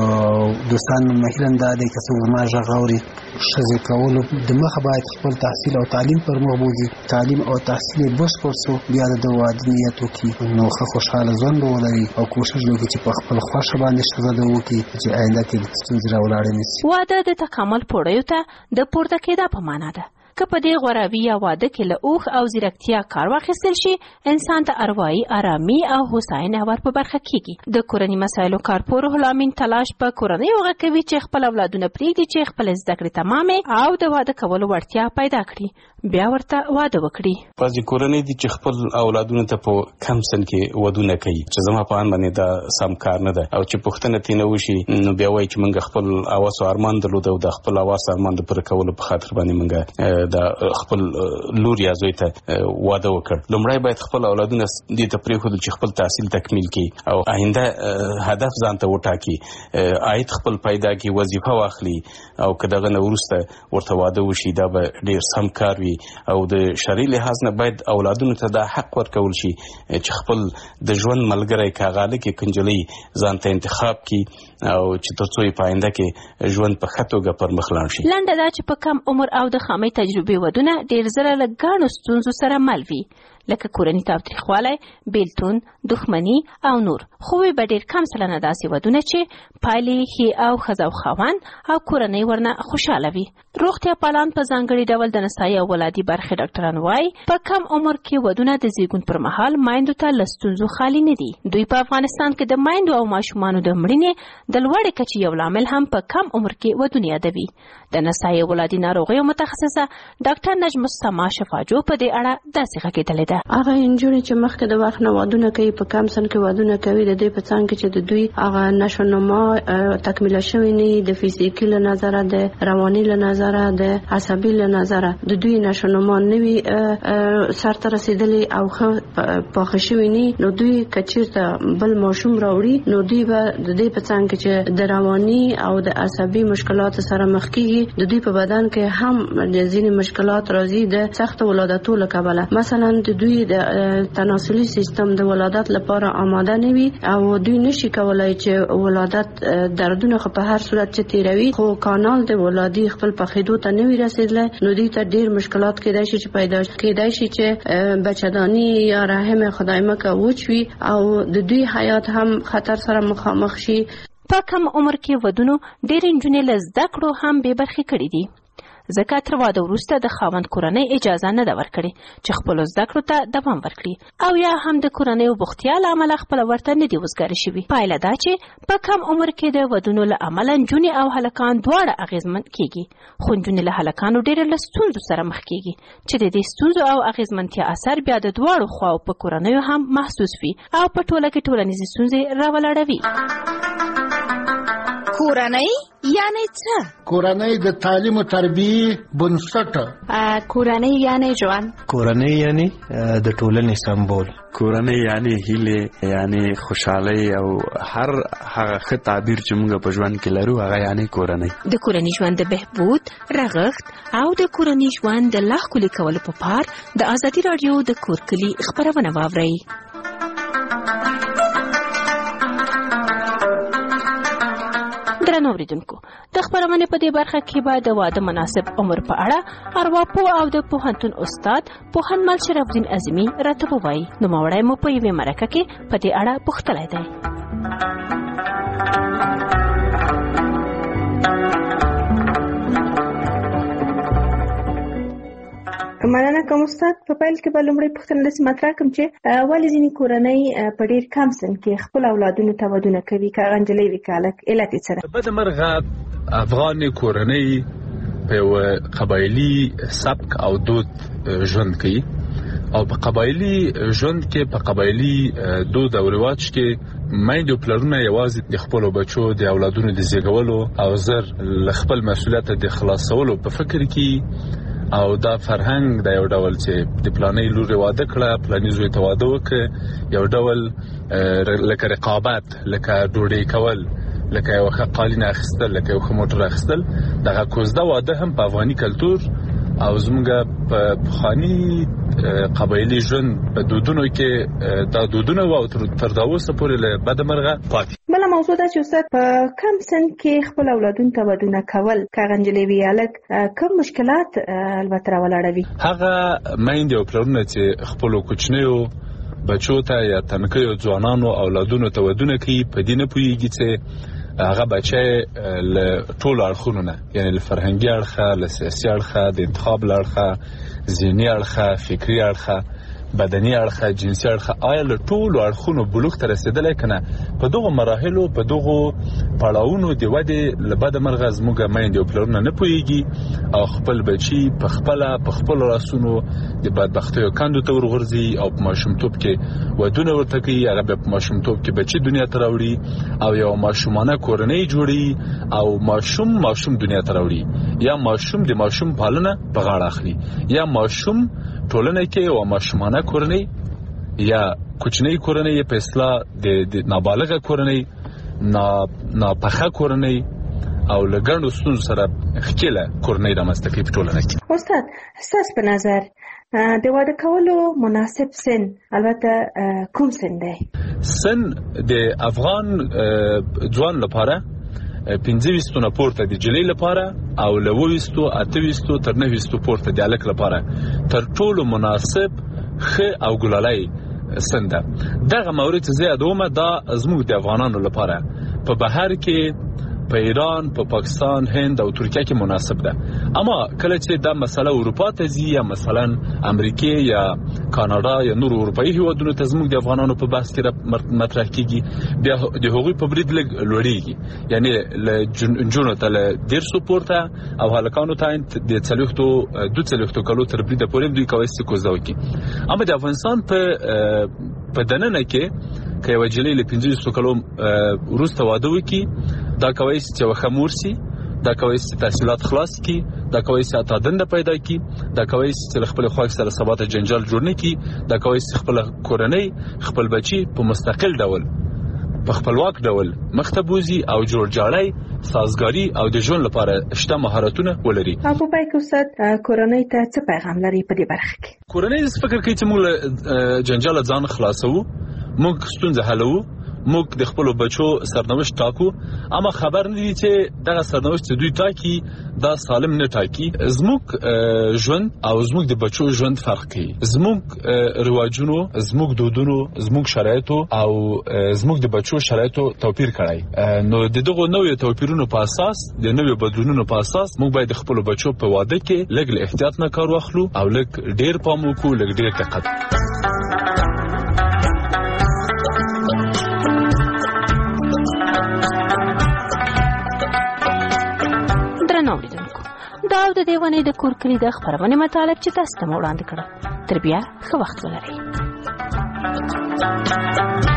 دوستان مهیلم دا دی که څوک زما غږ اوري، ښځې کولو د مخه باید خپل تحصیل او تعلیم پر مخ بوځي. تعلیم او تحصیل یې بشپړ شو، بیا د واده نیت وکړي، نو ښه خوشحاله ژوند به ولري او کوشش وکړي چې په خپل خوښه باندې ښځه ده وکړي چې آینده کې ستونزې راولاړې نه شي. واده د تکامل پوړیو ته د پورته کېدا په معنا ده. که په دې غوراوي یا واده کې له اوښ او ځیرکتیا کار واخیستل شي، انسان ته اروايي آرامي او هوساینه ور په برخه کېږي. د کورني مسایلو کارپور روح الامین تلاش په کورنۍ وغه کوي چې خپل اولادونه پرېږدي چې خپل زده کړې تمامې او د واده کولو وړتیا پیدا کړي، بیا ورته واده وکړي. بعضې کورنۍ دي چې خپل اولادونو ته په کم سن کې ودونه کوي چې زما په اند باندې دا سم کار نه ده، او چې پوښتنه ترې نه وشي نو بیا وایي چې موږ خپل اواس او ارمان درلود او د خپل اواس ارمان د پوره کولو په خاطر باندې موږ د خپل لور یا زوی ته واده وکړ. لومړی باید خپل اولادونه دې ته پرېښودل چې خپل تحصیل تکمیل کړي او آینده هدف ځان ته وټاکي، عاید خپل پیدا کړي، وظیفه واخلي، او که دغه نه وروسته ورته واده وشي دا به ډېر سم کار وي. او د شرعي لحاظ نه باید اولادونو ته دا حق ورکول شي چې خپل د ژوند ملګری که هغه هلک که نجلۍ ځان ته انتخاب کړي او چې تر څو یې په آینده کې ژوند په ښه توګه پر مخ لاړ شي. لنډه دا چې په کم عمر او د خامۍ تجربې ودونه ډېر زره له ګڼو ستونزو سره مل وي، لکه کورني تاوتریخوالی، بیلتون، دښمني او نور. خو وی به ډېر کم سلنه داسې ودونه چې پایلې ښې او ښځه او خاوند او کورنۍ ورنه خوشحاله وي. روغتیا پالان په ځانګړي ډول د نسایي او ولادي برخې ډاکټران وایي په کم عمر کې ودونه د زیږون پر مهال مایندو ته له ستونزو خالي نه دي. دوی په افغانستان کې د مایندو او ماشومانو د مړینې د لوړې کچې یو لامل هم په کم عمر کې ودونه یادوي. د نسایي او ولادي ناروغیو متخصصه ډاکټر نجم السما شفاجو په دې اړه داسې غږېدلې ده. هغه نجونې چې مخکې د وخت نه ودونه کوي، په کم سن کې ودونه کوي، د دې په څنګ کې چې د دوی هغه نشونما تکمیله شوی نه، د فزیکي له نظره، د رواني له نظره، د عصبي له نظره د دوی نشونما نوي سرته رسیدلې او ښه پاخه شوی نه، نو دوی کچیرته بل ماشوم راوړي نو دوی به د دې په څنګ کې چې د رواني او د عصبي مشکلات سره مخ کیږي، د دوی په بدن کې هم د ځینې مشکلات راځي د سخت ولادتو له کبله. مثلا د دوی د تناسلي سیستم د ولادت لپاره آماده نه وي او دوی نشي کولای چې ولادت دردونه خو په هر صورت چې تیروي، خو کانال د ولادي خپل پخېدو ته نه وي رسیدلی، نو دوی ته ډېر مشکلات کېدای شي چې پیدا کېدای شي چې بچه‌داني یا رحم خدای مکه وچوي او د دوی حیات هم خطر سره مخامخ شي. په کم عمر کې ودونو ډېر نجونې له زده کړو هم بې برخې کړي دي، ځکه تر واده وروسته د خاوند کورنۍ اجازه نه ده ورکړې چې خپلو زده کړو ته دوام ورکړي، او یا هم د کورنۍ بوختیا له امله خپله ورته نه دي وزګارې شوي. پایله دا چې په کم عمر کې د ودونو له امله نجونې او هلکان دواړه اغېزمن کېږي، خو نجونې له هلکانو ډېره له ستونزو سره مخ کېږي چې د دې ستونزو او اغېزمنتیا اثر بیا د دواړو خواو په کورنیو هم محسوس وي او په ټوله کې ټولنیزې ستونزې راولاړوي. کورنۍ یعنی څه؟ کورنۍ د تعلیم او تربیې بنسټ. کورنۍ یعنی ژوند. کورنۍ یعنی د ټولنې سمبول. کورنۍ یعنی هیله، یعنی خوشحالي او هر هغه ښه تعبیر چې موږ په ژوند کې لرو هغه یعنی کورنۍ. د کورنۍ ژوند د بهبود، رغښت او د کورنۍ ژوند د لا ښکلي کولو په پار د ازادي راډیو د کور کلي خپرونه واورئ. درنو اوریدونکو د خبرونې په دې برخه کې به د واده مناسب عمر په اړه ارواپوه او د پوهنتون استاد پوهنمل شرف الدین اعظمي راته ووایي. نوموړی مو په یوې مرکه کې په دې اړه پوښتلی دی. مننه کوم استاد. په پیل کې به لومړی پوښتنه داسې مطرح کړم چې ولې ځینې کورنۍ په ډېر کم سن کې خپل اولادونو ته ودونه کوي، که هغه نجلۍ وي که هلک، علت یې څه ده؟ بدمرغه افغان کورنۍ په یوه قبایلي سبک او دود ژوند کوي او په قبایلي ژوند کې په قبایلي دود او رواج کې میندې او پلرونه یوازې د خپلو بچو د اولادونو د زیږولو او زر له خپل مسؤلیت د خلاصولو په فکر کې او دا فرهنګ د یو ډول چې د پلانې لور واده کړه، پلانې زوی ته واده وکړه، یو ډول لکه رقابت، لکه ډوډۍ کول، لکه یو ښه قالین اخیستل، لکه یو ښه موټر اخیستل، دغه کوزده واده هم په افغاني کلتور او زموږ په پخواني قبایلي ژوند په دودونو کې دا دودونه و او تر دا اوسه پورې له بدمرغه پاتې. بله موضوع ده چې استاد په کم سن کې خپل اولادونو ته ودونه کول، که هغه نجلۍ وي یا هلک، کوم مشکلات البته راولاړوي؟ هغه میندې او پلرونه چې خپلو کوچنیو بچو ته یا تنکیو ځوانانو اولادونو ته ودونه کوي، په دې نه پوهېږي چې هغه بچی له ټولو اړخونو نه، یعنې له فرهنګي اړخه، له سیاسي اړخه، د انتخاب له اړخه، ذهني اړخه، فکري اړخه، بدني اړخه، جنسي اړخه، آیا له ټولو اړخونو بلوغ ته رسېدلی که نه؟ په دغو مراحلو، په دغو پړاوونو د ودې له بده مرغه زموږ میندې او پلرونه نه پوهېږي او خپل بچي په خپله په خپلو لاسونو د بدبختیو کندو ته ورغورځي او په ماشومتوب کې ودونه ورته کوي. هغه بیا په ماشومتوب کې بچي دنیا ته راوړي او یو ماشومانه کورنۍ جوړي او ماشوم ماشوم دنیا ته راوړي، یا ماشوم د ماشوم پالنه په غاړه اخلي، یا ماشوم ټولنه کې یو ماشومانه کورنۍ یا کوچنۍ کورنۍ په اصطلاح د نابالغه کورنۍ، ناپخه کورنۍ او له ګڼو ستونزو سره ښکېله کورنۍ رامنځته کوي په ټولنه کې. استاد، ستاسو په نظر د واده کولو مناسب سن البته کوم سن دی؟ سن د افغان ځوان لپاره پنځه ویشتو نه پورته د نجلۍ لپاره او له اوه ویشتو اته ویشتو تر نهه ویشتو پورته د هلک لپاره تر ټولو مناسب ښه او ګلالی سن ده. دغه مورد چې زه یادومه دا زموږ د افغانانو لپاره په بهر کې، په ایران، په پاکستان، هند او ترکیه کې مناسب ده. اما کله چې دا مسله اروپا ته ځي یا مثلا امریکې یا کاناډا یا نور اروپایي هیوادونو ته زموږ د افغانانو په بحث کې مطرح کیږي، بیا د هغوی په برید لږ لوړیږي، یعنی له نجونو ته له دیرسو پورته او هلکانو ته د څلوېښتو دوه څلوېښتو کالو تر بریده پورې دوی کولی شي کوزده وکړي. اما د افغانستان په په دننه کې که یوه نجلۍ له پنځه ویشتو کالو وروسته واده وکړي، دا کولی شي چې یوه ښه مور سي، دا کولی شي چې تحصیلات خلاص کړي، دا کولی شي حتی دنده پیدا کړي، دا کولی شي چې له خپلې خواښې سره سبا ته جنجال جوړ نه کړي، دا کولی شي خپله کورنۍ، خپل بچي په مستقل ډول، په خپلواک ډول مخ ته بوځي او جوړجاړی، سازګاري او د ژوند لپاره شته مهارتونه ولري. او په پای کې استاد کورنۍ ته څه پیغام لري په دې برخه کې؟ کورنۍ داسې فکر کوي چې موږ له جنجاله ځان خلاصوو، موږ ستونزه حلوو، موږ د خپلو بچو سرنوشت ټاکو، اما خبر نه دي چې دغه سرنوشت چې دوی ټاکي دا سالم نه ټاکي. زموږ ژوند او زموږ د بچو ژوند فرق کوي. زموږ رواجونو، زموږ دودونو، زموږ شرایطو او زموږ د بچو شرایطو توپیر کړی. نو د دغو نویو توپیرونو په اساس، د نویو بدلونونو په اساس موږ باید د خپلو بچو په واده کې لږ له احتیاط نه کار واخلو او لږ ډیر پام وکړو، لږ ډیر دقت. دا د دې ونې د کور کلي د خپرونې مطالب چې تاسو ته مو وړاندې کړل. تر بیا ښه وخت ولرئ.